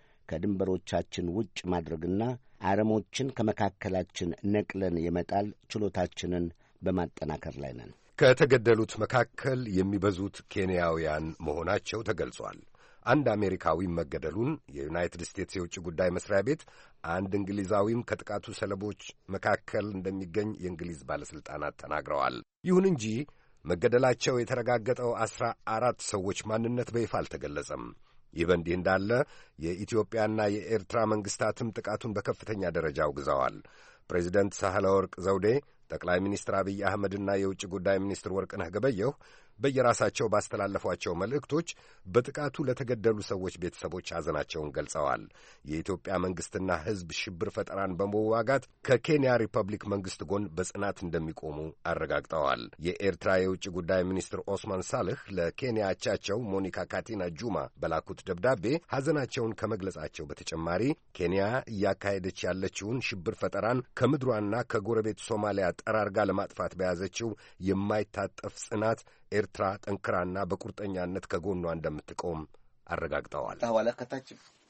ከድንበሮቻችን ውጭ ማድረግና አረሞችን ከመካከላችን ነቅለን የመጣል ችሎታችንን በማጠናከር ላይ ነን። ከተገደሉት መካከል የሚበዙት ኬንያውያን መሆናቸው ተገልጿል። አንድ አሜሪካዊ መገደሉን የዩናይትድ ስቴትስ የውጭ ጉዳይ መስሪያ ቤት፣ አንድ እንግሊዛዊም ከጥቃቱ ሰለቦች መካከል እንደሚገኝ የእንግሊዝ ባለሥልጣናት ተናግረዋል። ይሁን እንጂ መገደላቸው የተረጋገጠው አስራ አራት ሰዎች ማንነት በይፋ አልተገለጸም። ይህ በእንዲህ እንዳለ የኢትዮጵያና የኤርትራ መንግሥታትም ጥቃቱን በከፍተኛ ደረጃ አውግዘዋል። ፕሬዚደንት ሳህለ ወርቅ ዘውዴ፣ ጠቅላይ ሚኒስትር አብይ አህመድና የውጭ ጉዳይ ሚኒስትር ወርቅነህ ገበየሁ በየራሳቸው ባስተላለፏቸው መልእክቶች በጥቃቱ ለተገደሉ ሰዎች ቤተሰቦች ሐዘናቸውን ገልጸዋል። የኢትዮጵያ መንግሥትና ሕዝብ ሽብር ፈጠራን በመዋጋት ከኬንያ ሪፐብሊክ መንግሥት ጎን በጽናት እንደሚቆሙ አረጋግጠዋል። የኤርትራ የውጭ ጉዳይ ሚኒስትር ኦስማን ሳልህ ለኬንያ አቻቸው ሞኒካ ካቲና ጁማ በላኩት ደብዳቤ ሐዘናቸውን ከመግለጻቸው በተጨማሪ ኬንያ እያካሄደች ያለችውን ሽብር ፈጠራን ከምድሯና ከጎረቤት ሶማሊያ ጠራርጋ ለማጥፋት በያዘችው የማይታጠፍ ጽናት ኤርትራ ጠንክራና በቁርጠኛነት ከጎኗ እንደምትቆም አረጋግጠዋል። ታዋላ ከታች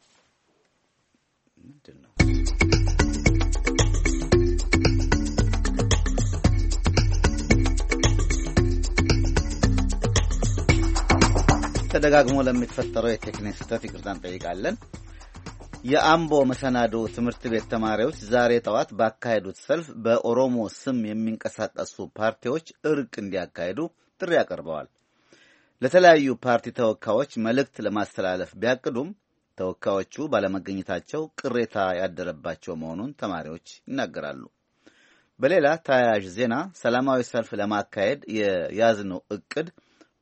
ምንድን ነው ተደጋግሞ ለሚፈጠረው የቴክኒክ ስህተት ይቅርታ እንጠይቃለን። የአምቦ መሰናዶ ትምህርት ቤት ተማሪዎች ዛሬ ጠዋት ባካሄዱት ሰልፍ በኦሮሞ ስም የሚንቀሳቀሱ ፓርቲዎች እርቅ እንዲያካሄዱ ጥሪ አቀርበዋል። ለተለያዩ ፓርቲ ተወካዮች መልእክት ለማስተላለፍ ቢያቅዱም ተወካዮቹ ባለመገኘታቸው ቅሬታ ያደረባቸው መሆኑን ተማሪዎች ይናገራሉ። በሌላ ተያያዥ ዜና ሰላማዊ ሰልፍ ለማካሄድ የያዝነው እቅድ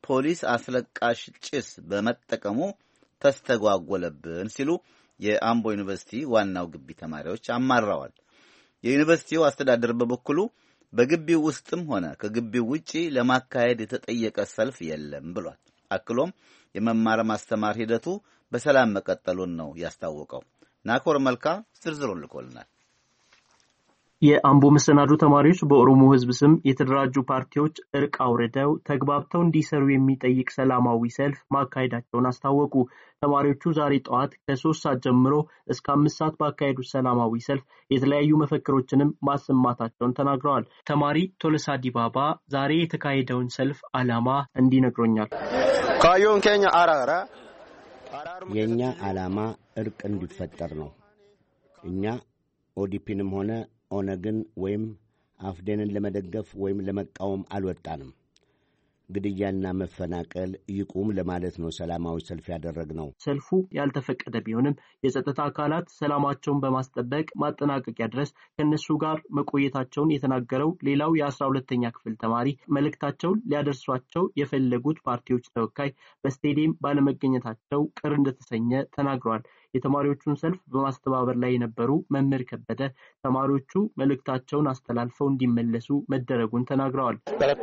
ፖሊስ አስለቃሽ ጭስ በመጠቀሙ ተስተጓጎለብን ሲሉ የአምቦ ዩኒቨርሲቲ ዋናው ግቢ ተማሪዎች አማረዋል። የዩኒቨርሲቲው አስተዳደር በበኩሉ በግቢው ውስጥም ሆነ ከግቢው ውጪ ለማካሄድ የተጠየቀ ሰልፍ የለም ብሏል። አክሎም የመማር ማስተማር ሂደቱ በሰላም መቀጠሉን ነው ያስታወቀው። ናኮር መልካ ዝርዝሩን ልኮልናል። የአምቦ መሰናዶ ተማሪዎች በኦሮሞ ሕዝብ ስም የተደራጁ ፓርቲዎች እርቅ አውርደው ተግባብተው እንዲሰሩ የሚጠይቅ ሰላማዊ ሰልፍ ማካሄዳቸውን አስታወቁ። ተማሪዎቹ ዛሬ ጠዋት ከሶስት ሰዓት ጀምሮ እስከ አምስት ሰዓት ባካሄዱት ሰላማዊ ሰልፍ የተለያዩ መፈክሮችንም ማሰማታቸውን ተናግረዋል። ተማሪ ቶለሳ ዲባባ ዛሬ የተካሄደውን ሰልፍ ዓላማ እንዲነግሮኛል። ካዮን ኬኛ አራራ የኛ ዓላማ እርቅ እንዲፈጠር ነው። እኛ ኦዲፒንም ሆነ ኦነግን ወይም አፍዴንን ለመደገፍ ወይም ለመቃወም አልወጣንም። ግድያና መፈናቀል ይቁም ለማለት ነው ሰላማዊ ሰልፍ ያደረግነው። ሰልፉ ያልተፈቀደ ቢሆንም የጸጥታ አካላት ሰላማቸውን በማስጠበቅ ማጠናቀቂያ ድረስ ከነሱ ጋር መቆየታቸውን የተናገረው ሌላው የአስራ ሁለተኛ ክፍል ተማሪ መልእክታቸውን ሊያደርሷቸው የፈለጉት ፓርቲዎች ተወካይ በስቴዲየም ባለመገኘታቸው ቅር እንደተሰኘ ተናግረዋል። የተማሪዎቹን ሰልፍ በማስተባበር ላይ የነበሩ መምህር ከበደ ተማሪዎቹ መልእክታቸውን አስተላልፈው እንዲመለሱ መደረጉን ተናግረዋል።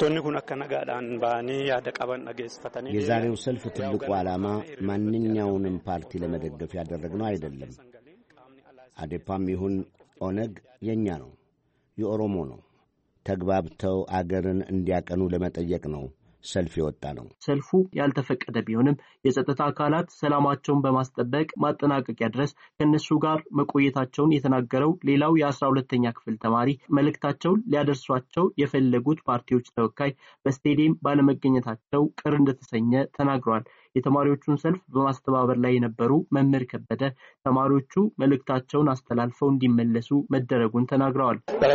የዛሬው ሰልፍ ትልቁ ዓላማ ማንኛውንም ፓርቲ ለመደገፍ ያደረግነው አይደለም። አዴፓም ይሁን ኦነግ የኛ ነው፣ የኦሮሞ ነው። ተግባብተው አገርን እንዲያቀኑ ለመጠየቅ ነው ሰልፍ የወጣ ነው። ሰልፉ ያልተፈቀደ ቢሆንም የጸጥታ አካላት ሰላማቸውን በማስጠበቅ ማጠናቀቂያ ድረስ ከነሱ ጋር መቆየታቸውን የተናገረው ሌላው የአስራ ሁለተኛ ክፍል ተማሪ መልእክታቸውን ሊያደርሷቸው የፈለጉት ፓርቲዎች ተወካይ በስቴዲየም ባለመገኘታቸው ቅር እንደተሰኘ ተናግረዋል። የተማሪዎቹን ሰልፍ በማስተባበር ላይ የነበሩ መምህር ከበደ ተማሪዎቹ መልእክታቸውን አስተላልፈው እንዲመለሱ መደረጉን ተናግረዋል።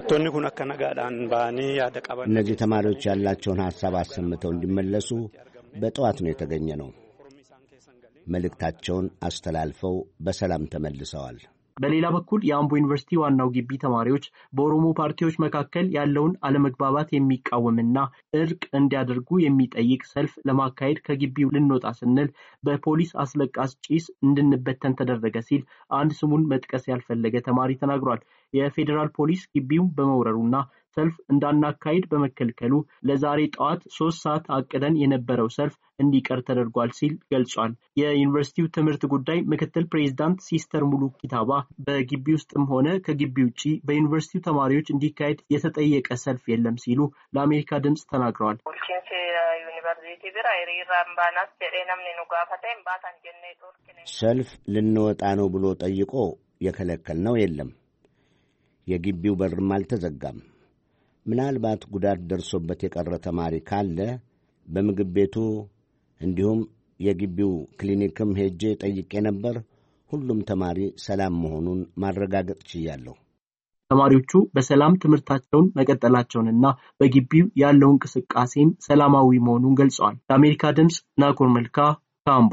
እነዚህ ተማሪዎች ያላቸውን ሐሳብ አሰምተው እንዲመለሱ በጠዋት ነው የተገኘ ነው። መልእክታቸውን አስተላልፈው በሰላም ተመልሰዋል። በሌላ በኩል የአምቦ ዩኒቨርሲቲ ዋናው ግቢ ተማሪዎች በኦሮሞ ፓርቲዎች መካከል ያለውን አለመግባባት የሚቃወምና እርቅ እንዲያደርጉ የሚጠይቅ ሰልፍ ለማካሄድ ከግቢው ልንወጣ ስንል በፖሊስ አስለቃሽ ጭስ እንድንበተን ተደረገ ሲል አንድ ስሙን መጥቀስ ያልፈለገ ተማሪ ተናግሯል። የፌዴራል ፖሊስ ግቢውን በመውረሩና ሰልፍ እንዳናካሄድ በመከልከሉ ለዛሬ ጠዋት ሶስት ሰዓት አቅደን የነበረው ሰልፍ እንዲቀር ተደርጓል ሲል ገልጿል። የዩኒቨርሲቲው ትምህርት ጉዳይ ምክትል ፕሬዝዳንት ሲስተር ሙሉ ኪታባ በግቢ ውስጥም ሆነ ከግቢ ውጪ በዩኒቨርሲቲው ተማሪዎች እንዲካሄድ የተጠየቀ ሰልፍ የለም ሲሉ ለአሜሪካ ድምጽ ተናግረዋል። ሰልፍ ልንወጣ ነው ብሎ ጠይቆ የከለከልነው የለም። የግቢው በርም አልተዘጋም። ምናልባት ጉዳት ደርሶበት የቀረ ተማሪ ካለ በምግብ ቤቱ እንዲሁም የግቢው ክሊኒክም ሄጄ ጠይቄ ነበር። ሁሉም ተማሪ ሰላም መሆኑን ማረጋገጥ ችያለሁ። ተማሪዎቹ በሰላም ትምህርታቸውን መቀጠላቸውንና በግቢው ያለው እንቅስቃሴም ሰላማዊ መሆኑን ገልጸዋል። ለአሜሪካ ድምጽ ናኮር መልካ ካምቦ።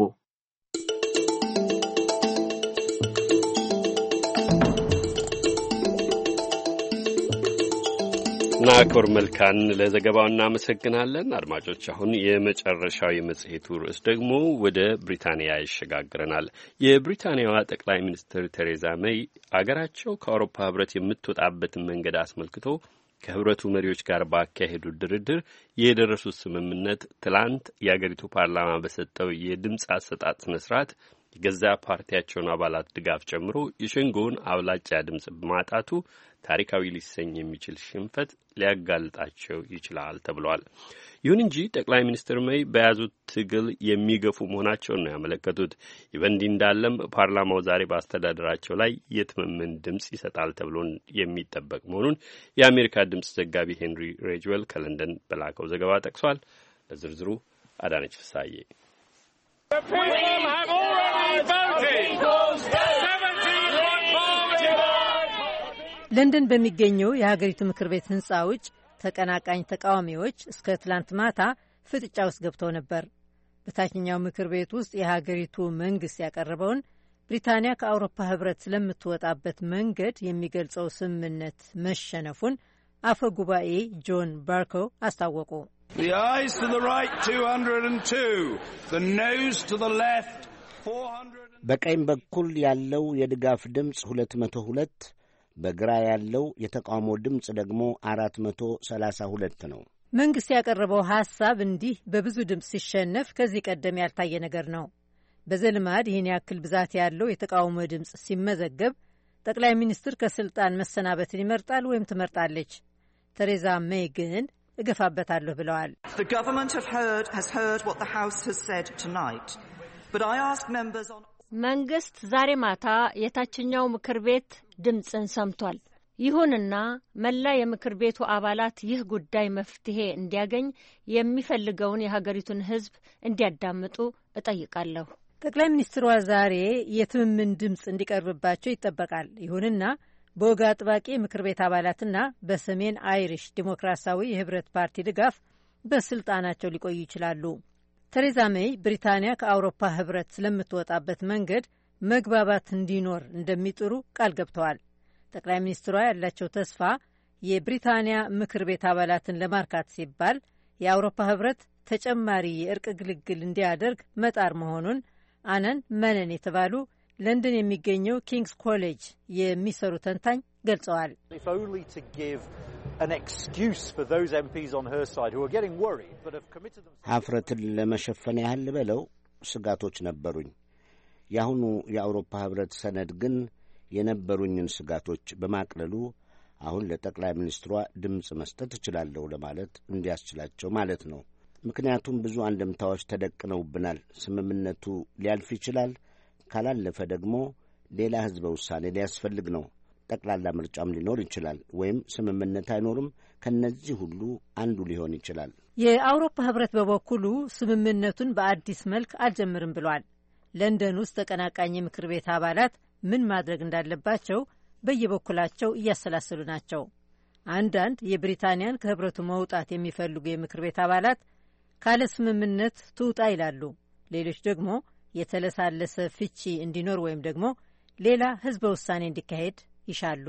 ናኮር መልካን ለዘገባው እናመሰግናለን። አድማጮች፣ አሁን የመጨረሻው የመጽሔቱ ርዕስ ደግሞ ወደ ብሪታንያ ይሸጋግረናል። የብሪታንያዋ ጠቅላይ ሚኒስትር ቴሬዛ ሜይ አገራቸው ከአውሮፓ ሕብረት የምትወጣበትን መንገድ አስመልክቶ ከህብረቱ መሪዎች ጋር ባካሄዱት ድርድር የደረሱት ስምምነት ትላንት የአገሪቱ ፓርላማ በሰጠው የድምፅ አሰጣጥ ስነ ስርዓት የገዛ ፓርቲያቸውን አባላት ድጋፍ ጨምሮ የሸንጎውን አብላጫ ድምፅ በማጣቱ ታሪካዊ ሊሰኝ የሚችል ሽንፈት ሊያጋልጣቸው ይችላል ተብሏል። ይሁን እንጂ ጠቅላይ ሚኒስትር ሜይ በያዙት ትግል የሚገፉ መሆናቸውን ነው ያመለከቱት። ይህ በእንዲህ እንዳለም ፓርላማው ዛሬ በአስተዳደራቸው ላይ የትምምን ድምፅ ይሰጣል ተብሎ የሚጠበቅ መሆኑን የአሜሪካ ድምፅ ዘጋቢ ሄንሪ ሬጅዌል ከለንደን በላከው ዘገባ ጠቅሷል። ለዝርዝሩ አዳነች ፍሳዬ። ለንደን በሚገኘው የሀገሪቱ ምክር ቤት ህንፃ ውጭ ተቀናቃኝ ተቃዋሚዎች እስከ ትላንት ማታ ፍጥጫ ውስጥ ገብተው ነበር። በታችኛው ምክር ቤት ውስጥ የሀገሪቱ መንግስት ያቀረበውን ብሪታንያ ከአውሮፓ ህብረት ስለምትወጣበት መንገድ የሚገልጸው ስምምነት መሸነፉን አፈ ጉባኤ ጆን ባርኮ አስታወቁ። The ayes to the right two hundred two, the noes to the left four hundred. በቀኝ በኩል ያለው የድጋፍ ድምፅ ሁለት መቶ ሁለት፣ በግራ ያለው የተቃውሞ ድምፅ ደግሞ አራት መቶ ሰላሳ ሁለት ነው። መንግስት ያቀረበው ሐሳብ እንዲህ በብዙ ድምፅ ሲሸነፍ ከዚህ ቀደም ያልታየ ነገር ነው። በዘልማድ ይህን ያክል ብዛት ያለው የተቃውሞ ድምፅ ሲመዘገብ ጠቅላይ ሚኒስትር ከስልጣን መሰናበትን ይመርጣል ወይም ትመርጣለች። ቴሬዛ ሜይ ግን እገፋበታለሁ ብለዋል። The government have heard, has heard what the House has said tonight. But I ask members on መንግስት ዛሬ ማታ የታችኛው ምክር ቤት ድምፅን ሰምቷል። ይሁንና መላ የምክር ቤቱ አባላት ይህ ጉዳይ መፍትሄ እንዲያገኝ የሚፈልገውን የሀገሪቱን ሕዝብ እንዲያዳምጡ እጠይቃለሁ። ጠቅላይ ሚኒስትሯ ዛሬ የትምምን ድምፅ እንዲቀርብባቸው ይጠበቃል። ይሁንና በወግ አጥባቂ ምክር ቤት አባላትና በሰሜን አይሪሽ ዲሞክራሲያዊ የህብረት ፓርቲ ድጋፍ በስልጣናቸው ሊቆዩ ይችላሉ። ቴሬዛ ሜይ ብሪታንያ ከአውሮፓ ህብረት ስለምትወጣበት መንገድ መግባባት እንዲኖር እንደሚጥሩ ቃል ገብተዋል። ጠቅላይ ሚኒስትሯ ያላቸው ተስፋ የብሪታንያ ምክር ቤት አባላትን ለማርካት ሲባል የአውሮፓ ህብረት ተጨማሪ የእርቅ ግልግል እንዲያደርግ መጣር መሆኑን አነን መነን የተባሉ ለንደን የሚገኘው ኪንግስ ኮሌጅ የሚሰሩ ተንታኝ ገልጸዋል። ሀፍረትን ለመሸፈን ያህል በለው ስጋቶች ነበሩኝ። የአሁኑ የአውሮፓ ህብረት ሰነድ ግን የነበሩኝን ስጋቶች በማቅለሉ አሁን ለጠቅላይ ሚኒስትሯ ድምፅ መስጠት እችላለሁ ለማለት እንዲያስችላቸው ማለት ነው። ምክንያቱም ብዙ አንድምታዎች ተደቅነውብናል። ስምምነቱ ሊያልፍ ይችላል። ካላለፈ ደግሞ ሌላ ህዝበ ውሳኔ ሊያስፈልግ ነው። ጠቅላላ ምርጫም ሊኖር ይችላል፣ ወይም ስምምነት አይኖርም። ከነዚህ ሁሉ አንዱ ሊሆን ይችላል። የአውሮፓ ህብረት በበኩሉ ስምምነቱን በአዲስ መልክ አልጀምርም ብሏል። ለንደን ውስጥ ተቀናቃኝ ምክር ቤት አባላት ምን ማድረግ እንዳለባቸው በየበኩላቸው እያሰላሰሉ ናቸው። አንዳንድ የብሪታንያን ከህብረቱ መውጣት የሚፈልጉ የምክር ቤት አባላት ካለ ስምምነት ትውጣ ይላሉ። ሌሎች ደግሞ የተለሳለሰ ፍቺ እንዲኖር ወይም ደግሞ ሌላ ህዝበ ውሳኔ እንዲካሄድ ይሻሉ።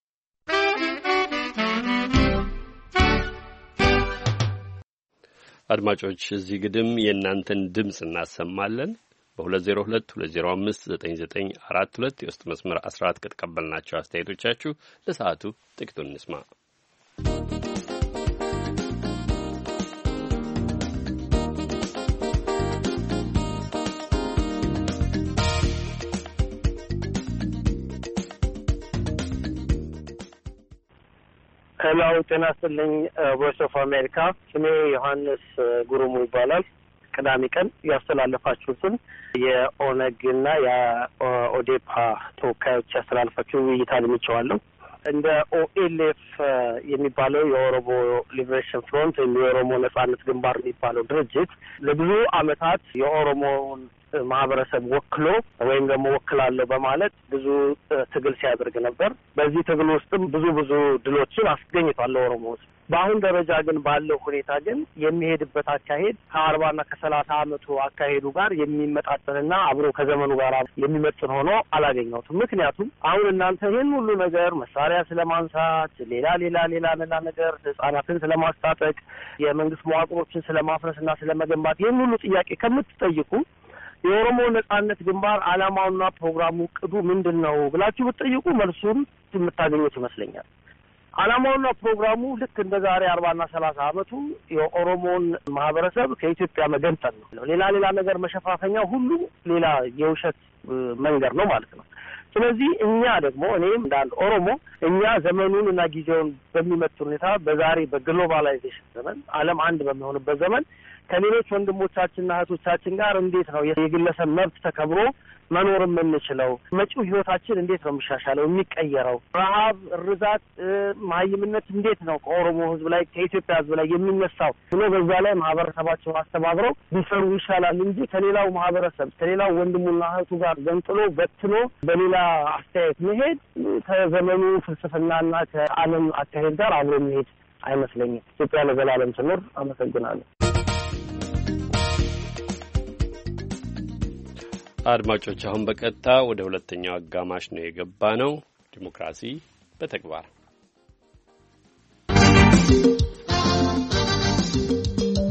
አድማጮች፣ እዚህ ግድም የእናንተን ድምፅ እናሰማለን። በሁለት ዜሮ ሁለት ሁለት ዜሮ አምስት ዘጠኝ ዘጠኝ አራት ሁለት የውስጥ መስመር አስራ አራት ከተቀበልናቸው አስተያየቶቻችሁ ለሰዓቱ ጥቂቱን እንስማ። ሄሎ፣ ጤና ይስጥልኝ። ቮይስ ኦፍ አሜሪካ። ስሜ ዮሐንስ ጉሩሙ ይባላል። ቅዳሜ ቀን ያስተላለፋችሁትን የኦነግና የኦዴፓ ተወካዮች ያስተላለፋችሁ ውይይት አድምጬዋለሁ። እንደ ኦኤልኤፍ የሚባለው የኦሮሞ ሊበሬሽን ፍሮንት ወይም የኦሮሞ ነጻነት ግንባር የሚባለው ድርጅት ለብዙ ዓመታት የኦሮሞን ማህበረሰብ ወክሎ ወይም ደግሞ ወክላለሁ በማለት ብዙ ትግል ሲያደርግ ነበር። በዚህ ትግል ውስጥም ብዙ ብዙ ድሎችን አስገኝቷል ኦሮሞ ውስጥ። በአሁን ደረጃ ግን ባለው ሁኔታ ግን የሚሄድበት አካሄድ ከአርባና ከሰላሳ አመቱ አካሄዱ ጋር የሚመጣጠንና አብሮ ከዘመኑ ጋር የሚመጥን ሆኖ አላገኘሁትም። ምክንያቱም አሁን እናንተ ይህን ሁሉ ነገር መሳሪያ ስለማንሳት፣ ሌላ ሌላ ሌላ ሌላ ነገር ህጻናትን ስለማስታጠቅ፣ የመንግስት መዋቅሮችን ስለማፍረስና ስለመገንባት ይህን ሁሉ ጥያቄ ከምትጠይቁ የኦሮሞ ነጻነት ግንባር ዓላማውና ፕሮግራሙ ቅዱ ምንድን ነው ብላችሁ ብትጠይቁ መልሱን የምታገኙት ይመስለኛል። ዓላማውና ፕሮግራሙ ልክ እንደ ዛሬ አርባና ሰላሳ አመቱ የኦሮሞን ማህበረሰብ ከኢትዮጵያ መገንጠል ነው። ሌላ ሌላ ነገር መሸፋፈኛ ሁሉ ሌላ የውሸት መንገድ ነው ማለት ነው። ስለዚህ እኛ ደግሞ እኔም እንዳንድ ኦሮሞ እኛ ዘመኑን እና ጊዜውን በሚመጥን ሁኔታ በዛሬ በግሎባላይዜሽን ዘመን ዓለም አንድ በሚሆንበት ዘመን ከሌሎች ወንድሞቻችንና እህቶቻችን ጋር እንዴት ነው የግለሰብ መብት ተከብሮ መኖር የምንችለው? መጪው ህይወታችን እንዴት ነው የሚሻሻለው የሚቀየረው? ረሀብ፣ እርዛት፣ መሀይምነት እንዴት ነው ከኦሮሞ ህዝብ ላይ ከኢትዮጵያ ህዝብ ላይ የሚነሳው ብሎ በዛ ላይ ማህበረሰባቸውን አስተባብረው ቢሰሩ ይሻላል እንጂ ከሌላው ማህበረሰብ ከሌላው ወንድሙና እህቱ ጋር ገንጥሎ በትኖ በሌላ አስተያየት መሄድ ከዘመኑ ፍልስፍናና ከዓለም አካሄድ ጋር አብሮ መሄድ አይመስለኝም። ኢትዮጵያ ለዘላለም ትኑር። አመሰግናለሁ። አድማጮች፣ አሁን በቀጥታ ወደ ሁለተኛው አጋማሽ ነው የገባ ነው። ዲሞክራሲ በተግባር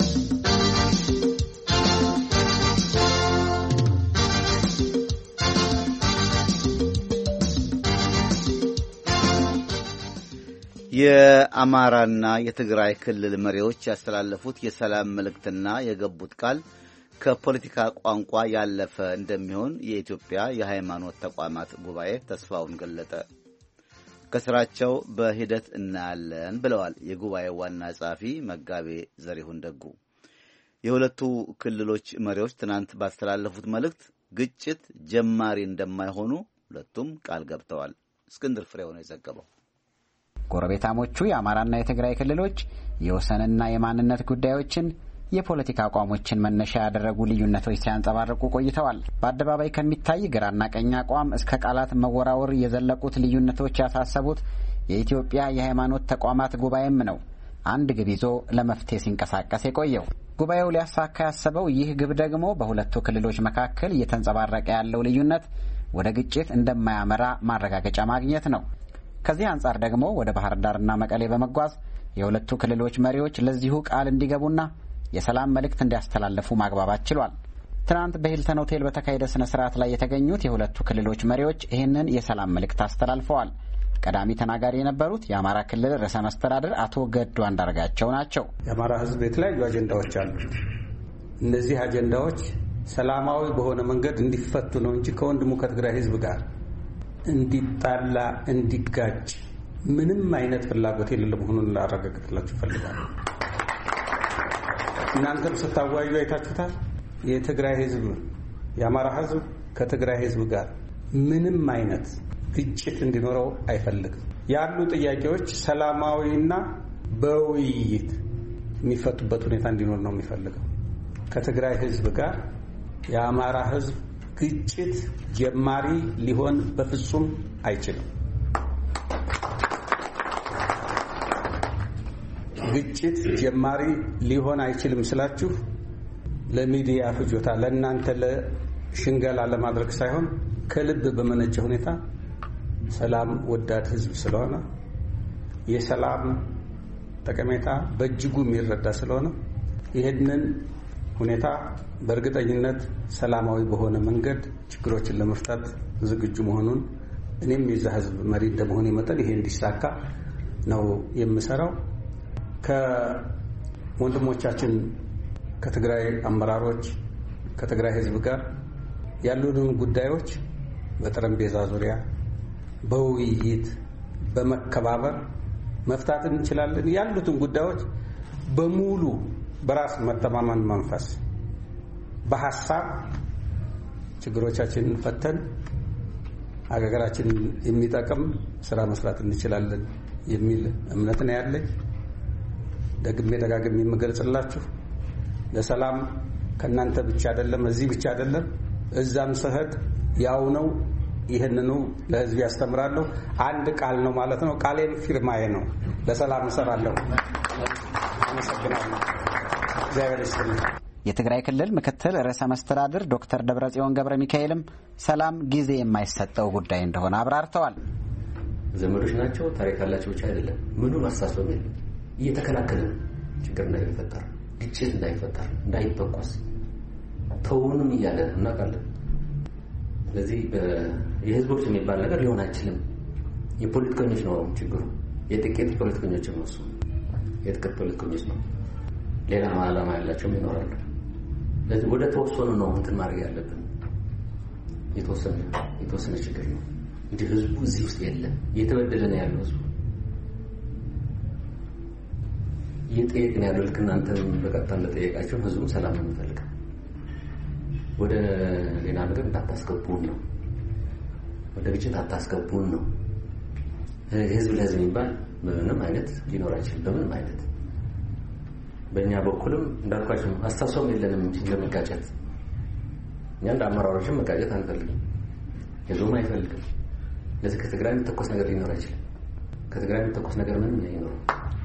የአማራና የትግራይ ክልል መሪዎች ያስተላለፉት የሰላም መልእክትና የገቡት ቃል ከፖለቲካ ቋንቋ ያለፈ እንደሚሆን የኢትዮጵያ የሃይማኖት ተቋማት ጉባኤ ተስፋውን ገለጠ። ከስራቸው በሂደት እናያለን ብለዋል የጉባኤው ዋና ጸሐፊ መጋቤ ዘሪሁን ደጉ። የሁለቱ ክልሎች መሪዎች ትናንት ባስተላለፉት መልእክት ግጭት ጀማሪ እንደማይሆኑ ሁለቱም ቃል ገብተዋል። እስክንድር ፍሬው ነው የዘገበው። ጎረቤታሞቹ የአማራና የትግራይ ክልሎች የወሰንና የማንነት ጉዳዮችን የፖለቲካ አቋሞችን መነሻ ያደረጉ ልዩነቶች ሲያንጸባርቁ ቆይተዋል። በአደባባይ ከሚታይ ግራና ቀኝ አቋም እስከ ቃላት መወራወር የዘለቁት ልዩነቶች ያሳሰቡት የኢትዮጵያ የሃይማኖት ተቋማት ጉባኤም ነው አንድ ግብ ይዞ ለመፍትሄ ሲንቀሳቀስ የቆየው። ጉባኤው ሊያሳካ ያሰበው ይህ ግብ ደግሞ በሁለቱ ክልሎች መካከል እየተንጸባረቀ ያለው ልዩነት ወደ ግጭት እንደማያመራ ማረጋገጫ ማግኘት ነው። ከዚህ አንጻር ደግሞ ወደ ባህር ዳርና መቀሌ በመጓዝ የሁለቱ ክልሎች መሪዎች ለዚሁ ቃል እንዲገቡና የሰላም መልእክት እንዲያስተላልፉ ማግባባት ችሏል። ትናንት በሂልተን ሆቴል በተካሄደ ስነ ስርዓት ላይ የተገኙት የሁለቱ ክልሎች መሪዎች ይህንን የሰላም መልእክት አስተላልፈዋል። ቀዳሚ ተናጋሪ የነበሩት የአማራ ክልል ርዕሰ መስተዳድር አቶ ገዱ አንዳርጋቸው ናቸው። የአማራ ሕዝብ የተለያዩ አጀንዳዎች አሉ። እነዚህ አጀንዳዎች ሰላማዊ በሆነ መንገድ እንዲፈቱ ነው እንጂ ከወንድሙ ከትግራይ ሕዝብ ጋር እንዲጣላ እንዲጋጭ ምንም አይነት ፍላጎት የሌለ መሆኑን ላረጋግጥላችሁ እፈልጋለሁ። እናንተም ስታወያዩ አይታችሁታል። የትግራይ ሕዝብ የአማራ ሕዝብ ከትግራይ ሕዝብ ጋር ምንም አይነት ግጭት እንዲኖረው አይፈልግም። ያሉ ጥያቄዎች ሰላማዊና በውይይት የሚፈቱበት ሁኔታ እንዲኖር ነው የሚፈልገው። ከትግራይ ሕዝብ ጋር የአማራ ሕዝብ ግጭት ጀማሪ ሊሆን በፍጹም አይችልም። ግጭት ጀማሪ ሊሆን አይችልም ስላችሁ ለሚዲያ ፍጆታ ለእናንተ ለሽንገላ ለማድረግ ሳይሆን ከልብ በመነጨ ሁኔታ ሰላም ወዳድ ሕዝብ ስለሆነ የሰላም ጠቀሜታ በእጅጉ የሚረዳ ስለሆነ ይህንን ሁኔታ በእርግጠኝነት ሰላማዊ በሆነ መንገድ ችግሮችን ለመፍታት ዝግጁ መሆኑን እኔም የዛ ሕዝብ መሪ እንደመሆኔ መጠን ይሄ እንዲሳካ ነው የምሰራው። ከወንድሞቻችን ከትግራይ አመራሮች ከትግራይ ሕዝብ ጋር ያሉንን ጉዳዮች በጠረጴዛ ዙሪያ በውይይት በመከባበር መፍታት እንችላለን። ያሉትን ጉዳዮች በሙሉ በራስ መተማመን መንፈስ በሐሳብ ችግሮቻችንን ፈተን አገራችን የሚጠቅም ስራ መስራት እንችላለን የሚል እምነት ነው ያለኝ። ደግሜ ደጋግሜ የምገልጽላችሁ ለሰላም ከናንተ ብቻ አይደለም፣ እዚህ ብቻ አይደለም፣ እዛም ስሄድ ያው ነው። ይሄንኑ ለህዝብ ያስተምራለሁ። አንድ ቃል ነው ማለት ነው። ቃሌም ፊርማዬ ነው። ለሰላም እሰራለሁ። አመሰግናለሁ። እግዚአብሔር ይስጥልኝ። የትግራይ ክልል ምክትል ርዕሰ መስተዳድር ዶክተር ደብረጽዮን ገብረ ሚካኤልም ሰላም ጊዜ የማይሰጠው ጉዳይ እንደሆነ አብራርተዋል። ዘመዶች ናቸው፣ ታሪክ አላቸው ብቻ አይደለም። ምኑ ማሳሰብ የለም። እየተከላከለ ችግር እንዳይፈጠር፣ ግጭት እንዳይፈጠር፣ እንዳይተኮስ ተውንም እያለ እናውቃለን። ስለዚህ የህዝቦች የሚባል ነገር ሊሆን አይችልም። የፖለቲከኞች ነው ችግሩ። የጥቂት ፖለቲከኞች ነው እሱ። የጥቂት ፖለቲከኞች ነው። ሌላ ዓላማ ያላቸውም ይኖራሉ። ስለዚህ ወደ ተወሰኑ ነው እንትን ማድረግ ያለብን። የተወሰነ የተወሰነ ችግር ነው እንጂ ህዝቡ እዚህ ውስጥ የለም። እየተበደለ ነው ያለው ህዝቡ። እየጠየቅን ያለው ልክ እናንተም በቀጥታ እንደጠየቃቸው ህዝቡ ሰላም ነው የሚፈልገው። ወደ ሌላ ነገር እንዳታስገቡን ነው። ወደ ግጭት አታስገቡን ነው። ህዝብ ለህዝብ የሚባል ምንም አይነት ሊኖር አይችልም። በምንም አይነት በእኛ በኩልም እንዳልኳቸው አስተሳሰብም የለንም ለመጋጨት። እኛ እንደ አመራሮችም መጋጨት አንፈልግም፣ ህዝቡም አይፈልግም። ለዚህ ከትግራይ የሚተኮስ ነገር ሊኖር አይችልም። ከትግራይ የሚተኮስ ነገር ምንም አይኖርም።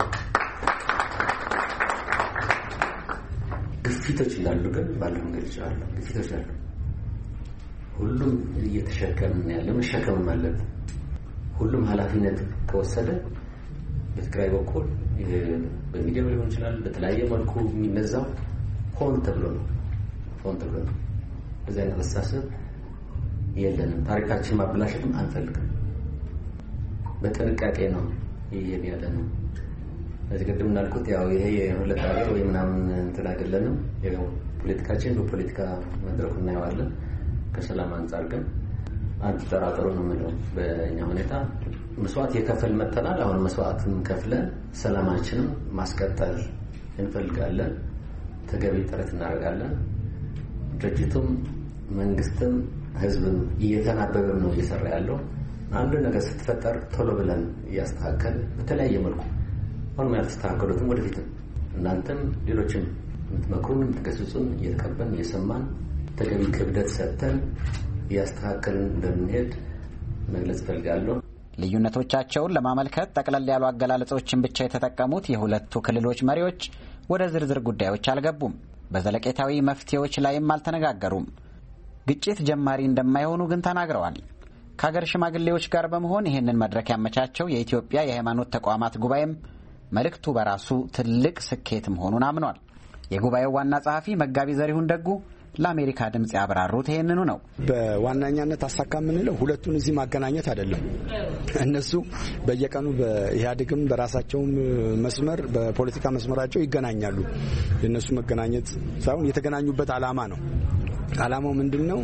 ግፊቶች እንዳሉ ግን ባለው መንገድ ይችላል። ግፊቶች አሉ። ሁሉም እየተሸከምን ያለ መሸከምም አለብን። ሁሉም ኃላፊነት ከወሰደ በትግራይ በኩል በሚዲያው ሊሆን ይችላል፣ በተለያየ መልኩ የሚነዛው ሆን ተብሎ ነው። ሆን ተብሎ ነው። በዚህ አይነት አስተሳሰብ የለንም። ታሪካችን ማበላሸትም አንፈልግም። በጥንቃቄ ነው ይሄን ያለ ነው። እዚህ ቀደም እንዳልኩት ያው ይሄ የሁለት ሀገር ወይ ምናምን እንትን አይደለንም። ያው ፖለቲካችን በፖለቲካ መድረኩ እናየዋለን። ከሰላም አንጻር ግን አንድ ተራጥሮ ነው ማለት በእኛ ሁኔታ መስዋዕት የከፈል መተናል። አሁን መስዋዕትን ከፍለን ሰላማችንን ማስቀጠል እንፈልጋለን። ተገቢ ጥረት እናደርጋለን። ድርጅቱም መንግስትም ህዝብም እየተናበበ ነው እየሰራ ያለው። አንድ ነገር ስትፈጠር ቶሎ ብለን እያስተካከል በተለያየ መልኩ አሁን ያስተካከሉትም ወደፊትም እናንተም ሌሎችም የምትመክሩን የምትገስጹን እየተቀበልን እየሰማን ተገቢ ክብደት ሰጥተን እያስተካከልን እንደምንሄድ መግለጽ ፈልጋለሁ። ልዩነቶቻቸውን ለማመልከት ጠቅለል ያሉ አገላለጾችን ብቻ የተጠቀሙት የሁለቱ ክልሎች መሪዎች ወደ ዝርዝር ጉዳዮች አልገቡም። በዘለቄታዊ መፍትሄዎች ላይም አልተነጋገሩም። ግጭት ጀማሪ እንደማይሆኑ ግን ተናግረዋል። ከሀገር ሽማግሌዎች ጋር በመሆን ይህንን መድረክ ያመቻቸው የኢትዮጵያ የሃይማኖት ተቋማት ጉባኤም መልእክቱ በራሱ ትልቅ ስኬት መሆኑን አምኗል። የጉባኤው ዋና ጸሐፊ መጋቢ ዘሪሁን ደጉ ለአሜሪካ ድምጽ ያብራሩት ይሄንኑ ነው። በዋናኛነት አሳካ የምንለው ሁለቱን እዚህ ማገናኘት አይደለም። እነሱ በየቀኑ በኢህአዴግም በራሳቸውም መስመር በፖለቲካ መስመራቸው ይገናኛሉ። የነሱ መገናኘት ሳይሆን የተገናኙበት ዓላማ ነው። ዓላማው ምንድነው?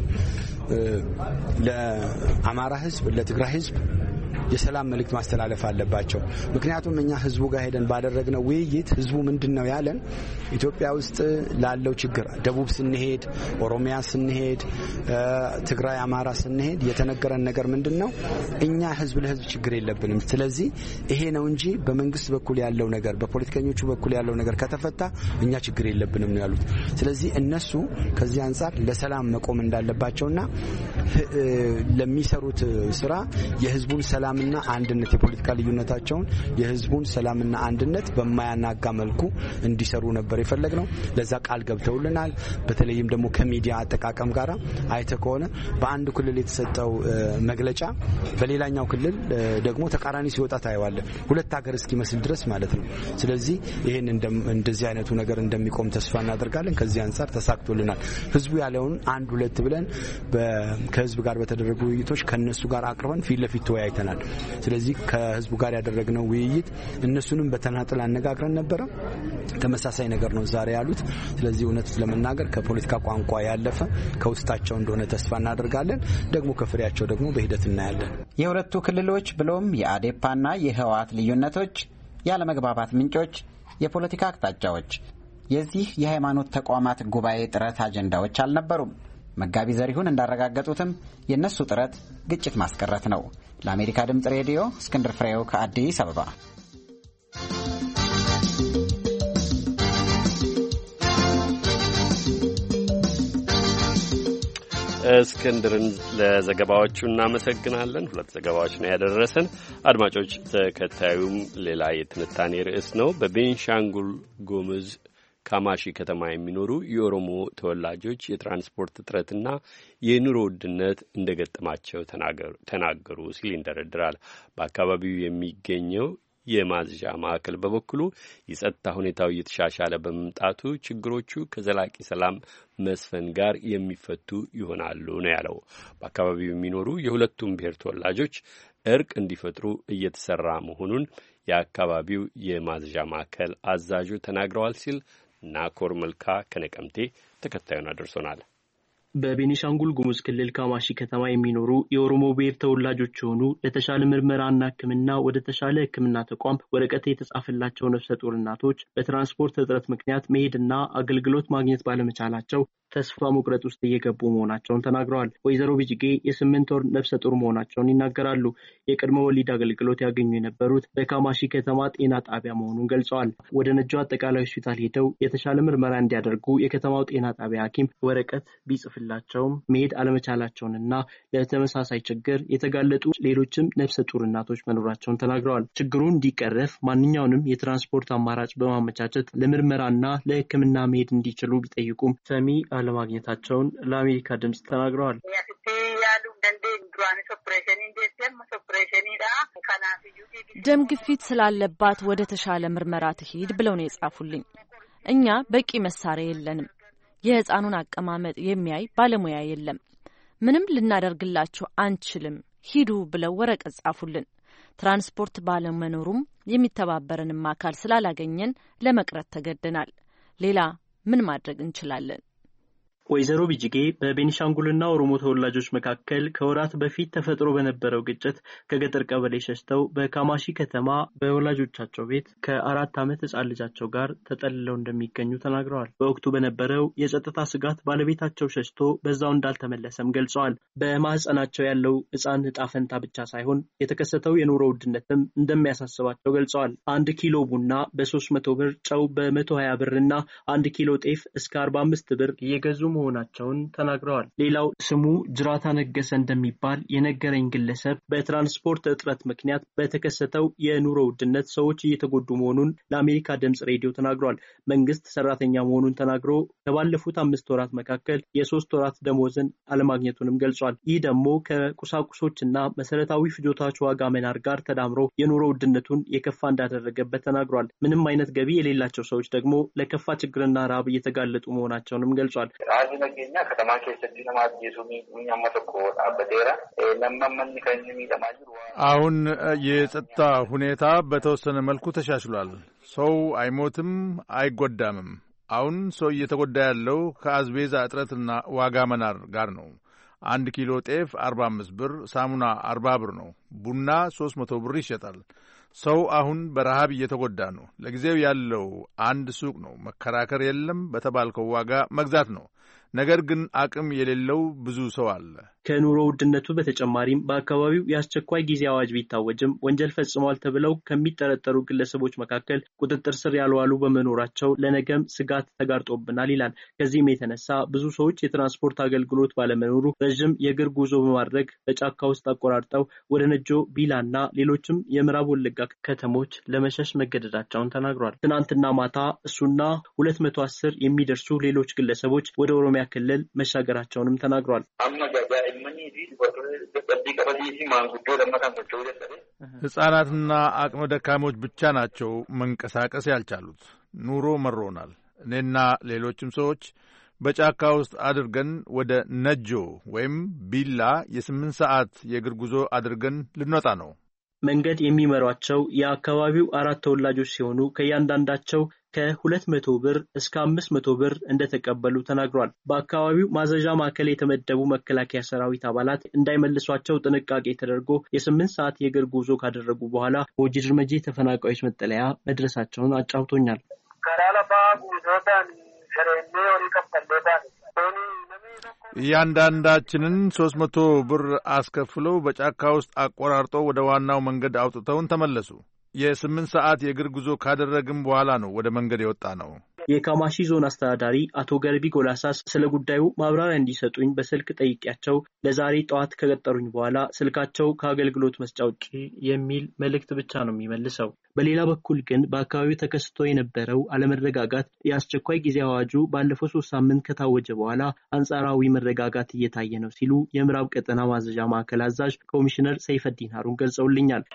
ለአማራ ህዝብ፣ ለትግራይ ህዝብ የሰላም መልእክት ማስተላለፍ አለባቸው። ምክንያቱም እኛ ህዝቡ ጋር ሄደን ባደረግነው ውይይት ህዝቡ ምንድነው ያለን? ኢትዮጵያ ውስጥ ላለው ችግር ደቡብ ስንሄድ፣ ኦሮሚያ ስንሄድ፣ ትግራይ፣ አማራ ስንሄድ የተነገረን ነገር ምንድነው? እኛ ህዝብ ለህዝብ ችግር የለብንም። ስለዚህ ይሄ ነው እንጂ በመንግስት በኩል ያለው ነገር በፖለቲከኞቹ በኩል ያለው ነገር ከተፈታ እኛ ችግር የለብንም ነው ያሉት። ስለዚህ እነሱ ከዚህ አንጻር ለሰላም መቆም እንዳለባቸውና ለሚሰሩት ስራ የህዝቡን ሰላምና አንድነት የፖለቲካ ልዩነታቸውን የህዝቡን ሰላምና አንድነት በማያናጋ መልኩ እንዲሰሩ ነበር የፈለግነው። ለዛ ቃል ገብተውልናል። በተለይም ደግሞ ከሚዲያ አጠቃቀም ጋር አይተ ከሆነ በአንድ ክልል የተሰጠው መግለጫ በሌላኛው ክልል ደግሞ ተቃራኒ ሲወጣ ታየዋለ። ሁለት ሀገር እስኪመስል ድረስ ማለት ነው። ስለዚህ ይሄን እንደዚህ አይነቱ ነገር እንደሚቆም ተስፋ እናደርጋለን። ከዚህ አንጻር ተሳክቶልናል። ህዝቡ ያለውን አንድ ሁለት ብለን ከህዝብ ጋር በተደረጉ ውይይቶች ከነሱ ጋር አቅርበን ፊት ለፊት ተወያይተናል። ስለዚህ ከህዝቡ ጋር ያደረግነው ውይይት እነሱንም በተናጠል አነጋግረን ነበረ። ተመሳሳይ ነገር ነው ዛሬ ያሉት። ስለዚህ እውነት ለመናገር ከፖለቲካ ቋንቋ ያለፈ ከውስጣቸው እንደሆነ ተስፋ እናደርጋለን። ደግሞ ከፍሬያቸው ደግሞ በሂደት እናያለን። የሁለቱ ክልሎች ብሎም የአዴፓና የህወሓት ልዩነቶች፣ ያለመግባባት ምንጮች፣ የፖለቲካ አቅጣጫዎች የዚህ የሃይማኖት ተቋማት ጉባኤ ጥረት አጀንዳዎች አልነበሩም። መጋቢ ዘሪሁን እንዳረጋገጡትም የነሱ ጥረት ግጭት ማስቀረት ነው። ለአሜሪካ ድምጽ ሬዲዮ እስክንድር ፍሬው ከአዲስ አበባ። እስክንድርን ለዘገባዎቹ እናመሰግናለን። ሁለት ዘገባዎች ነው ያደረሰን። አድማጮች፣ ተከታዩም ሌላ የትንታኔ ርዕስ ነው። በቤንሻንጉል ጉሙዝ ካማሺ ከተማ የሚኖሩ የኦሮሞ ተወላጆች የትራንስፖርት እጥረትና የኑሮ ውድነት እንደገጠማቸው ተናገሩ ሲል ይንደረድራል። በአካባቢው የሚገኘው የማዝዣ ማዕከል በበኩሉ የጸጥታ ሁኔታው እየተሻሻለ በመምጣቱ ችግሮቹ ከዘላቂ ሰላም መስፈን ጋር የሚፈቱ ይሆናሉ ነው ያለው። በአካባቢው የሚኖሩ የሁለቱም ብሔር ተወላጆች እርቅ እንዲፈጥሩ እየተሰራ መሆኑን የአካባቢው የማዝዣ ማዕከል አዛዡ ተናግረዋል ሲል ናኮር መልካ ከነቀምቴ ተከታዩን አድርሶናል። በቤኒሻንጉል ጉሙዝ ክልል ካማሺ ከተማ የሚኖሩ የኦሮሞ ብሔር ተወላጆች የሆኑ ለተሻለ ምርመራና ሕክምና ወደ ተሻለ ሕክምና ተቋም ወረቀት የተጻፈላቸው ነፍሰ ጡር እናቶች በትራንስፖርት እጥረት ምክንያት መሄድና አገልግሎት ማግኘት ባለመቻላቸው ተስፋ መቁረጥ ውስጥ እየገቡ መሆናቸውን ተናግረዋል። ወይዘሮ ቢጅጌ የስምንት ወር ነፍሰ ጡር መሆናቸውን ይናገራሉ። የቅድመ ወሊድ አገልግሎት ያገኙ የነበሩት በካማሺ ከተማ ጤና ጣቢያ መሆኑን ገልጸዋል። ወደ ነጆ አጠቃላይ ሆስፒታል ሄደው የተሻለ ምርመራ እንዲያደርጉ የከተማው ጤና ጣቢያ ሐኪም ወረቀት ቢጽፍላቸውም መሄድ አለመቻላቸውንና ለተመሳሳይ ችግር የተጋለጡ ሌሎችም ነፍሰ ጡር እናቶች መኖራቸውን ተናግረዋል። ችግሩን እንዲቀረፍ ማንኛውንም የትራንስፖርት አማራጭ በማመቻቸት ለምርመራና ለሕክምና መሄድ እንዲችሉ ቢጠይቁም ሰሚ አለማግኘታቸውን ለአሜሪካ ድምጽ ተናግረዋል። ደም ግፊት ስላለባት ወደ ተሻለ ምርመራ ትሄድ ብለው ነው የጻፉልኝ። እኛ በቂ መሳሪያ የለንም። የህፃኑን አቀማመጥ የሚያይ ባለሙያ የለም። ምንም ልናደርግላችሁ አንችልም፣ ሂዱ ብለው ወረቀት ጻፉልን። ትራንስፖርት ባለመኖሩም የሚተባበረንም አካል ስላላገኘን ለመቅረት ተገደናል። ሌላ ምን ማድረግ እንችላለን? ወይዘሮ ቢጅጌ በቤኒሻንጉልና ኦሮሞ ተወላጆች መካከል ከወራት በፊት ተፈጥሮ በነበረው ግጭት ከገጠር ቀበሌ ሸሽተው በካማሺ ከተማ በወላጆቻቸው ቤት ከአራት ዓመት ሕፃን ልጃቸው ጋር ተጠልለው እንደሚገኙ ተናግረዋል። በወቅቱ በነበረው የጸጥታ ስጋት ባለቤታቸው ሸሽቶ በዛው እንዳልተመለሰም ገልጸዋል። በማህፀናቸው ያለው ሕፃን ዕጣ ፈንታ ብቻ ሳይሆን የተከሰተው የኑሮ ውድነትም እንደሚያሳስባቸው ገልጸዋል። አንድ ኪሎ ቡና በሶስት መቶ ብር፣ ጨው በመቶ ሀያ ብርና አንድ ኪሎ ጤፍ እስከ አርባ አምስት ብር እየገዙ መሆናቸውን ተናግረዋል። ሌላው ስሙ ጅራታ ነገሰ እንደሚባል የነገረኝ ግለሰብ በትራንስፖርት እጥረት ምክንያት በተከሰተው የኑሮ ውድነት ሰዎች እየተጎዱ መሆኑን ለአሜሪካ ድምጽ ሬዲዮ ተናግሯል። መንግስት ሰራተኛ መሆኑን ተናግሮ ከባለፉት አምስት ወራት መካከል የሶስት ወራት ደሞዝን አለማግኘቱንም ገልጿል። ይህ ደግሞ ከቁሳቁሶችና መሰረታዊ ፍጆታዎች ዋጋ መናር ጋር ተዳምሮ የኑሮ ውድነቱን የከፋ እንዳደረገበት ተናግሯል። ምንም አይነት ገቢ የሌላቸው ሰዎች ደግሞ ለከፋ ችግርና ረሃብ እየተጋለጡ መሆናቸውንም ገልጿል። ነገኛ ከተማ ከሰዲ ለማት የሱሚ ምኛመተኮ አበዴራ ለማመን ከኝሚ ለማጅሩ አሁን የጸጥታ ሁኔታ በተወሰነ መልኩ ተሻሽሏል። ሰው አይሞትም አይጎዳምም። አሁን ሰው እየተጎዳ ያለው ከአዝቤዛ እጥረትና ዋጋ መናር ጋር ነው። አንድ ኪሎ ጤፍ አርባ አምስት ብር፣ ሳሙና አርባ ብር ነው። ቡና ሶስት መቶ ብር ይሸጣል። ሰው አሁን በረሃብ እየተጎዳ ነው። ለጊዜው ያለው አንድ ሱቅ ነው። መከራከር የለም። በተባልከው ዋጋ መግዛት ነው። ነገር ግን አቅም የሌለው ብዙ ሰው አለ። ከኑሮ ውድነቱ በተጨማሪም በአካባቢው የአስቸኳይ ጊዜ አዋጅ ቢታወጅም ወንጀል ፈጽመዋል ተብለው ከሚጠረጠሩ ግለሰቦች መካከል ቁጥጥር ስር ያልዋሉ በመኖራቸው ለነገም ስጋት ተጋርጦብናል ይላል። ከዚህም የተነሳ ብዙ ሰዎች የትራንስፖርት አገልግሎት ባለመኖሩ ረዥም የእግር ጉዞ በማድረግ በጫካ ውስጥ አቆራርጠው ወደ ነጆ፣ ቢላና ሌሎችም የምዕራብ ወለጋ ከተሞች ለመሸሽ መገደዳቸውን ተናግሯል። ትናንትና ማታ እሱና ሁለት መቶ አስር የሚደርሱ ሌሎች ግለሰቦች ወደ ኦሮሚያ ክልል መሻገራቸውንም ተናግሯል። ሕፃናትና አቅመ ደካሞች ብቻ ናቸው መንቀሳቀስ ያልቻሉት። ኑሮ መሮናል። እኔና ሌሎችም ሰዎች በጫካ ውስጥ አድርገን ወደ ነጆ ወይም ቢላ የስምንት ሰዓት የእግር ጉዞ አድርገን ልንወጣ ነው። መንገድ የሚመሯቸው የአካባቢው አራት ተወላጆች ሲሆኑ ከእያንዳንዳቸው ከሁለት መቶ ብር እስከ አምስት መቶ ብር እንደተቀበሉ ተናግሯል። በአካባቢው ማዘዣ ማዕከል የተመደቡ መከላከያ ሰራዊት አባላት እንዳይመልሷቸው ጥንቃቄ ተደርጎ የስምንት ሰዓት የእግር ጉዞ ካደረጉ በኋላ በወጂ ድርመጂ ተፈናቃዮች መጠለያ መድረሳቸውን አጫውቶኛል። እያንዳንዳችንን ሶስት መቶ ብር አስከፍለው በጫካ ውስጥ አቆራርጦ ወደ ዋናው መንገድ አውጥተውን ተመለሱ። የስምንት ሰዓት የእግር ጉዞ ካደረግን በኋላ ነው ወደ መንገድ የወጣ ነው። የካማሺ ዞን አስተዳዳሪ አቶ ገርቢ ጎላሳስ ስለ ጉዳዩ ማብራሪያ እንዲሰጡኝ በስልክ ጠይቄያቸው ለዛሬ ጠዋት ከቀጠሩኝ በኋላ ስልካቸው ከአገልግሎት መስጫ ውጪ የሚል መልእክት ብቻ ነው የሚመልሰው። በሌላ በኩል ግን በአካባቢው ተከስቶ የነበረው አለመረጋጋት የአስቸኳይ ጊዜ አዋጁ ባለፈው ሶስት ሳምንት ከታወጀ በኋላ አንጻራዊ መረጋጋት እየታየ ነው ሲሉ የምዕራብ ቀጠና ማዘዣ ማዕከል አዛዥ ኮሚሽነር ሰይፈዲን ሀሩን ገልጸውልኛል።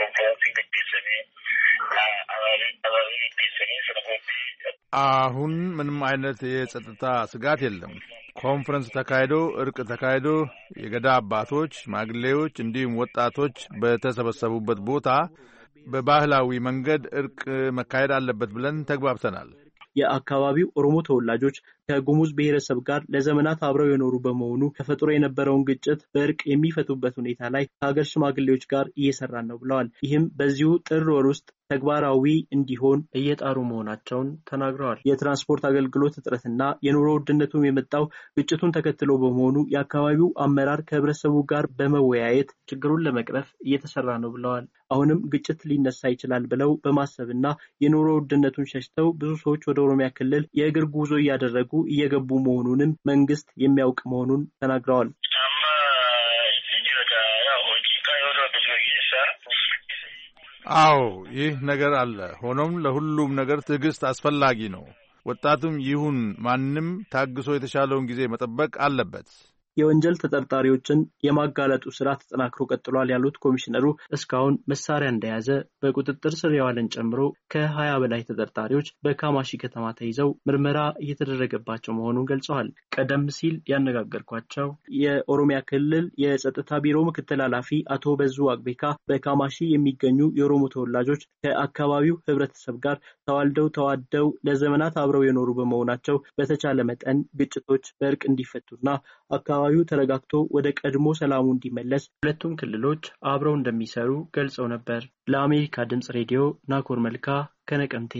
አሁን ምንም አይነት የጸጥታ ስጋት የለም። ኮንፈረንስ ተካሂዶ እርቅ ተካሂዶ የገዳ አባቶች፣ ሽማግሌዎች እንዲሁም ወጣቶች በተሰበሰቡበት ቦታ በባህላዊ መንገድ እርቅ መካሄድ አለበት ብለን ተግባብተናል። የአካባቢው ኦሮሞ ተወላጆች ከጉሙዝ ብሔረሰብ ጋር ለዘመናት አብረው የኖሩ በመሆኑ ተፈጥሮ የነበረውን ግጭት በእርቅ የሚፈቱበት ሁኔታ ላይ ከሀገር ሽማግሌዎች ጋር እየሰራን ነው ብለዋል። ይህም በዚሁ ጥር ወር ውስጥ ተግባራዊ እንዲሆን እየጣሩ መሆናቸውን ተናግረዋል። የትራንስፖርት አገልግሎት እጥረትና የኑሮ ውድነቱም የመጣው ግጭቱን ተከትሎ በመሆኑ የአካባቢው አመራር ከህብረተሰቡ ጋር በመወያየት ችግሩን ለመቅረፍ እየተሰራ ነው ብለዋል። አሁንም ግጭት ሊነሳ ይችላል ብለው በማሰብና የኑሮ ውድነቱን ሸሽተው ብዙ ሰዎች ወደ ኦሮሚያ ክልል የእግር ጉዞ እያደረጉ እየገቡ መሆኑንም መንግስት የሚያውቅ መሆኑን ተናግረዋል። አዎ ይህ ነገር አለ። ሆኖም ለሁሉም ነገር ትዕግስት አስፈላጊ ነው። ወጣቱም ይሁን ማንም ታግሶ የተሻለውን ጊዜ መጠበቅ አለበት። የወንጀል ተጠርጣሪዎችን የማጋለጡ ስራ ተጠናክሮ ቀጥሏል ያሉት ኮሚሽነሩ እስካሁን መሳሪያ እንደያዘ በቁጥጥር ስር የዋለን ጨምሮ ከሀያ በላይ ተጠርጣሪዎች በካማሺ ከተማ ተይዘው ምርመራ እየተደረገባቸው መሆኑን ገልጸዋል። ቀደም ሲል ያነጋገርኳቸው የኦሮሚያ ክልል የጸጥታ ቢሮ ምክትል ኃላፊ አቶ በዙ አግቤካ በካማሺ የሚገኙ የኦሮሞ ተወላጆች ከአካባቢው ህብረተሰብ ጋር ተዋልደው ተዋደው ለዘመናት አብረው የኖሩ በመሆናቸው በተቻለ መጠን ግጭቶች በእርቅ እንዲፈቱና አካባቢው ተረጋግቶ ወደ ቀድሞ ሰላሙ እንዲመለስ ሁለቱም ክልሎች አብረው እንደሚሰሩ ገልጸው ነበር። ለአሜሪካ ድምጽ ሬዲዮ ናኮር መልካ ከነቀምቴ።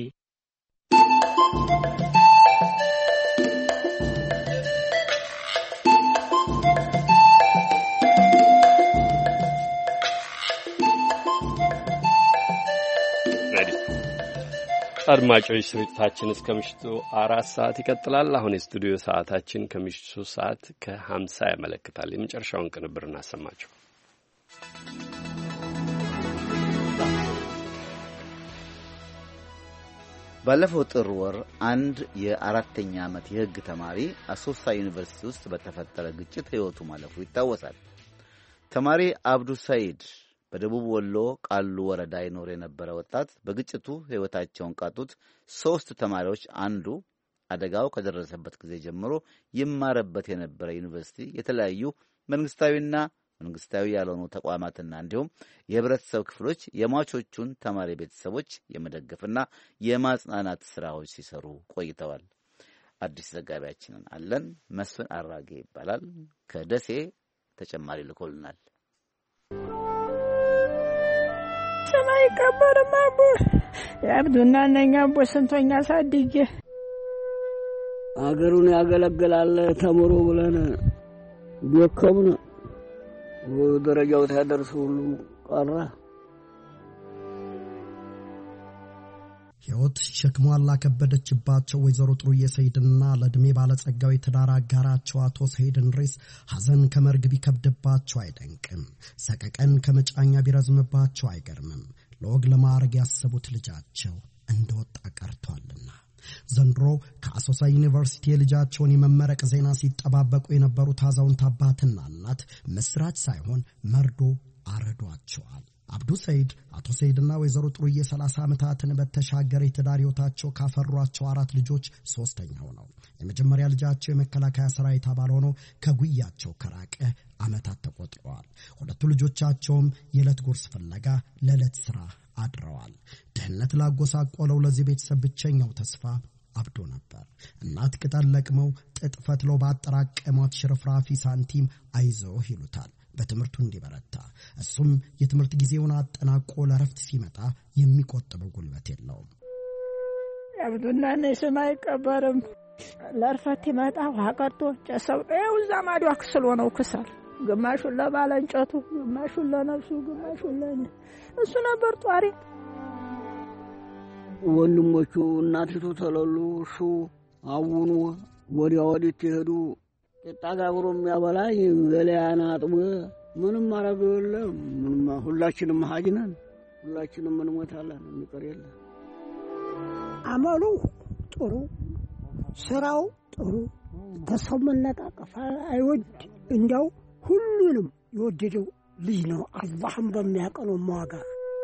አድማጮች ስርጭታችን እስከ ምሽቱ አራት ሰዓት ይቀጥላል። አሁን የስቱዲዮ ሰዓታችን ከምሽቱ ሶስት ሰዓት ከሀምሳ ያመለክታል። የመጨረሻውን ቅንብር እናሰማችሁ። ባለፈው ጥር ወር አንድ የአራተኛ ዓመት የሕግ ተማሪ አሶሳ ዩኒቨርሲቲ ውስጥ በተፈጠረ ግጭት ሕይወቱ ማለፉ ይታወሳል። ተማሪ አብዱ ሰይድ በደቡብ ወሎ ቃሉ ወረዳ ይኖር የነበረ ወጣት በግጭቱ ሕይወታቸውን ካጡት ሶስት ተማሪዎች አንዱ አደጋው ከደረሰበት ጊዜ ጀምሮ ይማረበት የነበረ ዩኒቨርሲቲ የተለያዩ መንግስታዊና መንግስታዊ ያልሆኑ ተቋማትና እንዲሁም የህብረተሰብ ክፍሎች የሟቾቹን ተማሪ ቤተሰቦች የመደገፍና የማጽናናት ስራዎች ሲሰሩ ቆይተዋል። አዲስ ዘጋቢያችንን አለን መስፍን አራጌ ይባላል። ከደሴ ተጨማሪ ልኮልናል። ሰማይ ቀበረማ አቦ ያብዱና ነኛ አቦ ስንቶኛ ሳድጌ አገሩን ያገለግላል ተምሮ ብለን ቢከምነ ደረጃው ታደርሱ ሁሉ ቀረ። ሕይወት ሸክሟን ላከበደችባቸው ወይዘሮ ጥሩዬ ሰይድና ለዕድሜ ባለጸጋው የትዳር አጋራቸው አቶ ሰይድ እንድሪስ ሐዘን ከመርግ ቢከብድባቸው አይደንቅም። ሰቀቀን ከመጫኛ ቢረዝምባቸው አይገርምም። ለወግ ለማዕረግ ያሰቡት ልጃቸው እንደወጣ ቀርቷልና ዘንድሮ ከአሶሳ ዩኒቨርሲቲ የልጃቸውን የመመረቅ ዜና ሲጠባበቁ የነበሩት አዛውንት አባትና እናት ምስራች ሳይሆን መርዶ አረዷቸዋል። አብዱ ሰይድ አቶ ሰይድና ወይዘሮ ጥሩዬ ሰላሳ ዓመታትን በተሻገረ የትዳር ሕይወታቸው ካፈሯቸው አራት ልጆች ሶስተኛው ነው። የመጀመሪያ ልጃቸው የመከላከያ ሰራዊት አባል ሆኖ ከጉያቸው ከራቀ ዓመታት ተቆጥረዋል። ሁለቱ ልጆቻቸውም የዕለት ጉርስ ፍለጋ ለዕለት ሥራ አድረዋል። ድህነት ላጎሳቆለው ለዚህ ቤተሰብ ብቸኛው ተስፋ አብዶ ነበር። እናት ቅጠል ለቅመው ጥጥ ፈትለው ባጠራቀሟት ሽርፍራፊ ሳንቲም አይዞህ ይሉታል በትምህርቱ እንዲበረታ። እሱም የትምህርት ጊዜውን አጠናቆ ለረፍት ሲመጣ የሚቆጥበው ጉልበት የለውም። አብዱና ነስማ አይቀበርም። ለርፈት ይመጣ ዋቀርቶ ጨሰው ነው ዛማዱ አክስሎ ነው ክሳል ግማሹን ለባለ እንጨቱ ግማሹን ለነፍሱ ግማሹን ለነ እሱ ነበር ጧሪ። ወንድሞቹ እናቲቱ ተለሉ እሱ አውኑ ወዲያ ወዲህ ትሄዱ ተጣጋብሮ የሚያበላኝ ገለያና አጥሞ ምንም ማረግ የለም። ምንም ሁላችንም ሀጅነን ሁላችንም እንሞታለን የሚቀር የለም። አመሉ ጥሩ ስራው ጥሩ ተሰው መነቃቀፍ አይወድ እንደው ሁሉንም ይወደደው ልጅ ነው። አላህም በሚያቀነው ማጋ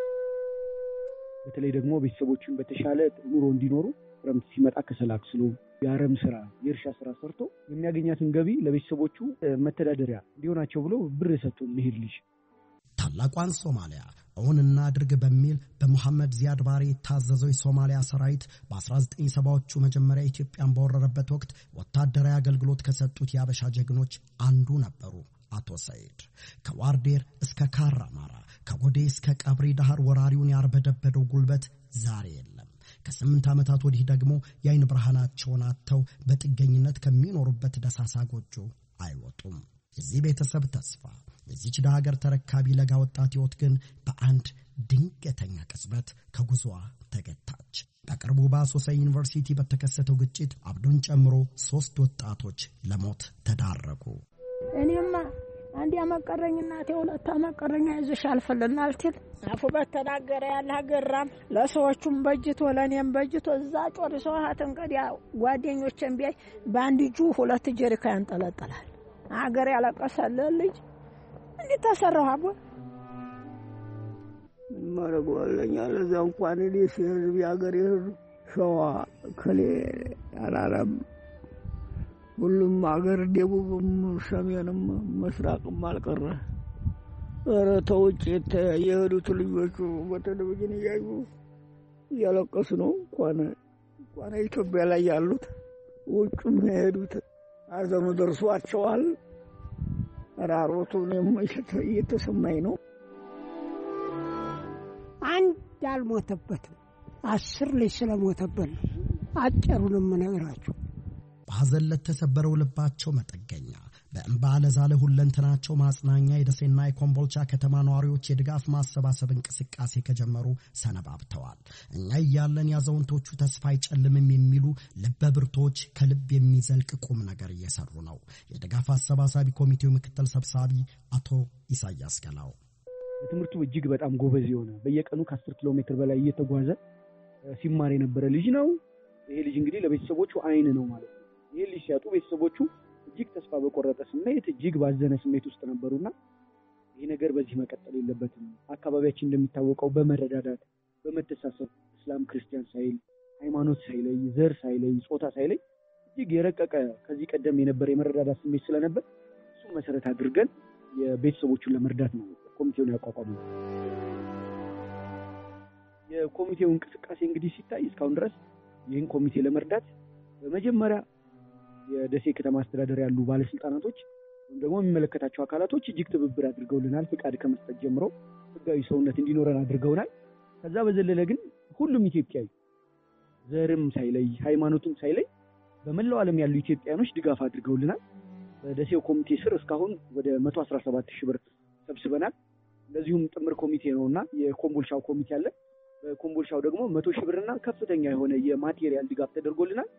በተለይ ደግሞ ቤተሰቦችን በተሻለ ኑሮ እንዲኖሩ ረምት ሲመጣ ከሰላክስሉ ያረም ስራ የእርሻ ስራ ሰርቶ የሚያገኛትን ገቢ ለቤተሰቦቹ መተዳደሪያ እንዲሆናቸው ብሎ ብር ሰጥቶ መሄድ ልጅ ታላቋን ሶማሊያ እውን እናድርግ በሚል በመሐመድ ዚያድ ባሬ የታዘዘው የሶማሊያ ሰራዊት በ19 ሰባዎቹ መጀመሪያ ኢትዮጵያን በወረረበት ወቅት ወታደራዊ አገልግሎት ከሰጡት የአበሻ ጀግኖች አንዱ ነበሩ አቶ ሰይድ። ከዋርዴር እስከ ካራማራ ከጎዴ እስከ ቀብሪ ዳህር ወራሪውን ያርበደበደው ጉልበት ዛሬ የለም። ከስምንት ዓመታት ወዲህ ደግሞ የአይን ብርሃናቸውን አጥተው በጥገኝነት ከሚኖሩበት ደሳሳ ጎጆ አይወጡም። የዚህ ቤተሰብ ተስፋ የዚች ሀገር ተረካቢ ለጋ ወጣት ሕይወት ግን በአንድ ድንገተኛ ቅጽበት ከጉዞዋ ተገታች። በቅርቡ በአሶሳ ዩኒቨርሲቲ በተከሰተው ግጭት አብዱን ጨምሮ ሶስት ወጣቶች ለሞት ተዳረጉ። እኔማ አንድ ያመቀረኝና ተውለታ ማቀረኛ ይዘሽ አልፈለና አልትል አፉ በተናገረ ያለ ሀገራም ለሰዎቹም በጅቶ ለኔም በጅቶ እዛ ጮር ሰው ሀተን ቀዲያ ጓደኞችን ቢያይ ባንድ እጁ ሁለት ጀሪካ ያንጠለጠላል። አገር ያለቀሰለ ልጅ እንዴት ተሰራው አቦ ማረጋለኛ ለዛ እንኳን ሊስ ህዝብ ያገር ይሁን ሸዋ ከሌ አራራም ሁሉም አገር ደቡብም ሰሜንም መስራቅም አልቀረ ኧረ ተውጭ የሄዱት ልጆቹ በቴሌቪዥን እያዩ እያለቀሱ ነው። እንኳን እንኳን ኢትዮጵያ ላይ ያሉት ውጭም የሄዱት አዘኑ ደርሷቸዋል። ራሮቱ ነው እየተሰማኝ ነው። አንድ ያልሞተበትም አስር ልጅ ስለሞተበት አጭሩንም ነገራችሁ በሐዘን ለተሰበረው ልባቸው መጠገኛ በእንባ ለዛለ ሁለንተናቸው ማጽናኛ የደሴና የኮምቦልቻ ከተማ ነዋሪዎች የድጋፍ ማሰባሰብ እንቅስቃሴ ከጀመሩ ሰነባብተዋል። እኛ ያለን ያዛውንቶቹ ተስፋ አይጨልምም የሚሉ ልበብርቶች ከልብ የሚዘልቅ ቁም ነገር እየሰሩ ነው። የድጋፍ አሰባሳቢ ኮሚቴው ምክትል ሰብሳቢ አቶ ኢሳያስ ገላው በትምህርቱ እጅግ በጣም ጎበዝ የሆነ በየቀኑ ከአስር ኪሎ ሜትር በላይ እየተጓዘ ሲማር የነበረ ልጅ ነው። ይሄ ልጅ እንግዲህ ለቤተሰቦቹ አይን ነው ማለት ነው። ይሄ ልጅ ሲያጡ ቤተሰቦቹ እጅግ ተስፋ በቆረጠ ስሜት እጅግ ባዘነ ስሜት ውስጥ ነበሩና ይሄ ነገር በዚህ መቀጠል የለበትም። አካባቢያችን እንደሚታወቀው በመረዳዳት በመተሳሰብ እስላም ክርስቲያን ሳይል ሃይማኖት ሳይለይ ዘር ሳይለይ ጾታ ሳይለይ እጅግ የረቀቀ ከዚህ ቀደም የነበረ የመረዳዳት ስሜት ስለነበር እሱ መሰረት አድርገን የቤተሰቦቹን ለመርዳት ነው ኮሚቴውን ያቋቋመው። የኮሚቴው እንቅስቃሴ እንግዲህ ሲታይ እስካሁን ድረስ ይህን ኮሚቴ ለመርዳት በመጀመሪያ የደሴ ከተማ አስተዳደር ያሉ ባለስልጣናቶች ወይም ደግሞ የሚመለከታቸው አካላቶች እጅግ ትብብር አድርገውልናል። ፍቃድ ከመስጠት ጀምሮ ህጋዊ ሰውነት እንዲኖረን አድርገውናል። ከዛ በዘለለ ግን ሁሉም ኢትዮጵያዊ ዘርም ሳይለይ ሃይማኖትም ሳይለይ በመላው ዓለም ያሉ ኢትዮጵያኖች ድጋፍ አድርገውልናል። በደሴው ኮሚቴ ስር እስካሁን ወደ መቶ አስራ ሰባት ሺህ ብር ሰብስበናል። እንደዚሁም ጥምር ኮሚቴ ነውና የኮምቦልቻው ኮሚቴ አለ። በኮምቦልቻው ደግሞ መቶ ሺህ ብርና ከፍተኛ የሆነ የማቴሪያል ድጋፍ ተደርጎልናል።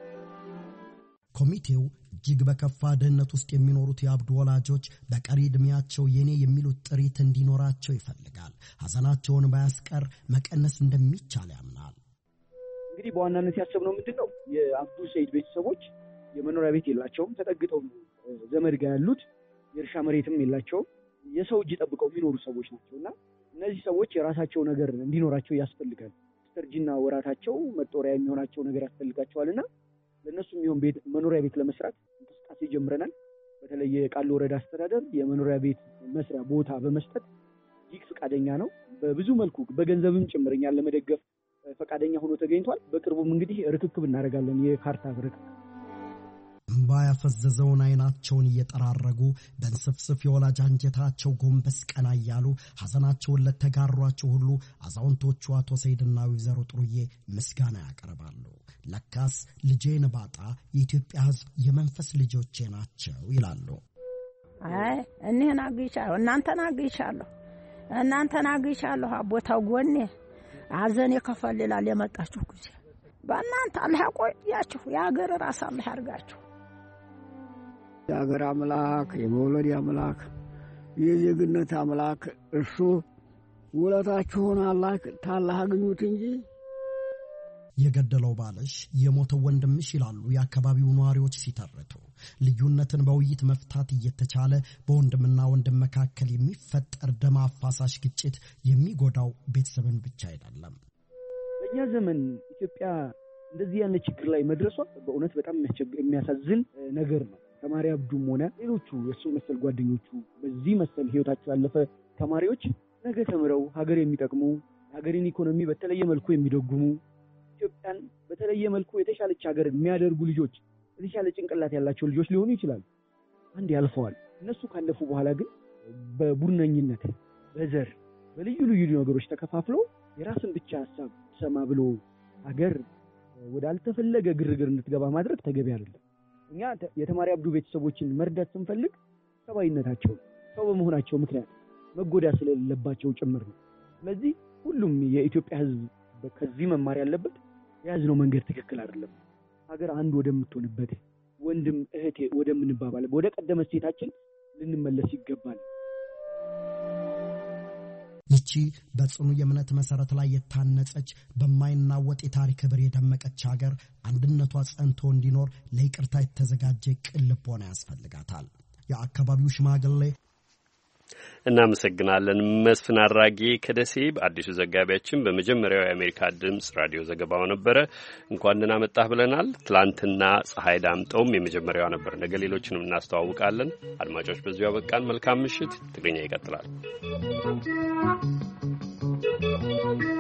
ኮሚቴው እጅግ በከፋ ድህነት ውስጥ የሚኖሩት የአብዱ ወላጆች በቀሪ ዕድሜያቸው የኔ የሚሉት ጥሪት እንዲኖራቸው ይፈልጋል። ሐዘናቸውን ባያስቀር መቀነስ እንደሚቻል ያምናል። እንግዲህ በዋናነት ያሰብነው ምንድነው የአብዱ ሰይድ ቤተሰቦች የመኖሪያ ቤት የላቸውም። ተጠግጠው ዘመድ ጋር ያሉት የእርሻ መሬትም የላቸውም። የሰው እጅ ጠብቀው የሚኖሩ ሰዎች ናቸውና እነዚህ ሰዎች የራሳቸው ነገር እንዲኖራቸው ያስፈልጋል። ስተርጅና ወራታቸው መጦሪያ የሚሆናቸው ነገር ያስፈልጋቸዋልና ለነሱ የሚሆን ቤት መኖሪያ ቤት ለመስራት እንቅስቃሴ ጀምረናል። በተለይ የቃሉ ወረዳ አስተዳደር የመኖሪያ ቤት መስሪያ ቦታ በመስጠት እጅግ ፈቃደኛ ነው። በብዙ መልኩ በገንዘብም ጭምርኛል ለመደገፍ ፈቃደኛ ሆኖ ተገኝቷል። በቅርቡም እንግዲህ ርክክብ እናደርጋለን። የካርታ ርክክብ እምባ ያፈዘዘውን አይናቸውን እየጠራረጉ በእንስፍስፍ የወላጅ አንጀታቸው ጎንበስ ቀና እያሉ ሐዘናቸውን ለተጋሯቸው ሁሉ አዛውንቶቹ አቶ ሰይድና ወይዘሮ ጥሩዬ ምስጋና ያቀርባሉ። ለካስ ልጄን ባጣ የኢትዮጵያ ሕዝብ የመንፈስ ልጆቼ ናቸው ይላሉ። አይ እኔን አግኝቻለሁ፣ እናንተን አግኝቻለሁ፣ እናንተን አግኝቻለሁ። አቦታው ጎኔ ሐዘን የከፈልላል የመጣችሁ ጊዜ በእናንተ አላህ ያቆያችሁ፣ የአገር ራስ አላህ ያርጋችሁ። የአገር አምላክ የመውለድ አምላክ የዜግነት አምላክ እሱ ውለታችሁን አላህ ታላህ አግኙት እንጂ የገደለው ባለሽ የሞተው ወንድምሽ ይላሉ የአካባቢው ነዋሪዎች ሲተርቱ። ልዩነትን በውይይት መፍታት እየተቻለ በወንድምና ወንድም መካከል የሚፈጠር ደም አፋሳሽ ግጭት የሚጎዳው ቤተሰብን ብቻ አይደለም። በእኛ ዘመን ኢትዮጵያ እንደዚህ ያለ ችግር ላይ መድረሷ በእውነት በጣም የሚያሳዝን ነገር ነው። ተማሪ አብዱም ሆነ ሌሎቹ የሱ መሰል ጓደኞቹ በዚህ መሰል ህይወታቸው ያለፈ ተማሪዎች ነገ ተምረው ሀገር የሚጠቅሙ ሀገርን ኢኮኖሚ በተለየ መልኩ የሚደጉሙ ኢትዮጵያን በተለየ መልኩ የተሻለች ሀገር የሚያደርጉ ልጆች የተሻለ ጭንቅላት ያላቸው ልጆች ሊሆኑ ይችላሉ። አንድ ያልፈዋል። እነሱ ካለፉ በኋላ ግን በቡድነኝነት በዘር በልዩ ልዩ ነገሮች ተከፋፍለው የራስን ብቻ ሐሳብ ሰማ ብሎ ሀገር ወደ አልተፈለገ ግርግር እንድትገባ ማድረግ ተገቢ አይደለም። እኛ የተማሪ አብዱ ቤተሰቦችን መርዳት ስንፈልግ ሰባይነታቸው ሰው በመሆናቸው ምክንያት መጎዳ ስለሌለባቸው ጭምር ነው። ስለዚህ ሁሉም የኢትዮጵያ ሕዝብ ከዚህ መማር ያለበት የያዝነው መንገድ ትክክል አይደለም። ሀገር አንድ ወደምትሆንበት ወንድም እህቴ ወደምንባባል ወደ ቀደመ ሴታችን ልንመለስ ይገባል። ይቺ በጽኑ የእምነት መሰረት ላይ የታነጸች በማይናወጥ የታሪክ ክብር የደመቀች ሀገር አንድነቷ ጸንቶ እንዲኖር ለይቅርታ የተዘጋጀ ቅን ልቦና ያስፈልጋታል። የገደለው ባለሽ የሞተው ወንድምሽ ይላሉ የአካባቢው ነዋሪዎች ሲተርቱ። ልዩነትን በውይይት መፍታት እየተቻለ በወንድምና ወንድም መካከል የሚፈጠር ደም አፋሳሽ ግጭት የሚጎዳው ቤተሰብን ብቻ አይደለም። የአካባቢው ሽማግሌ እናመሰግናለን። መስፍን አራጌ ከደሴ በአዲሱ ዘጋቢያችን በመጀመሪያው የአሜሪካ ድምጽ ራዲዮ ዘገባው ነበረ። እንኳን ደህና መጣህ ብለናል። ትላንትና ፀሐይ ዳምጠውም የመጀመሪያው ነበር። ነገ ሌሎችንም እናስተዋውቃለን። አድማጮች በዚሁ አበቃን። መልካም ምሽት። ትግርኛ ይቀጥላል።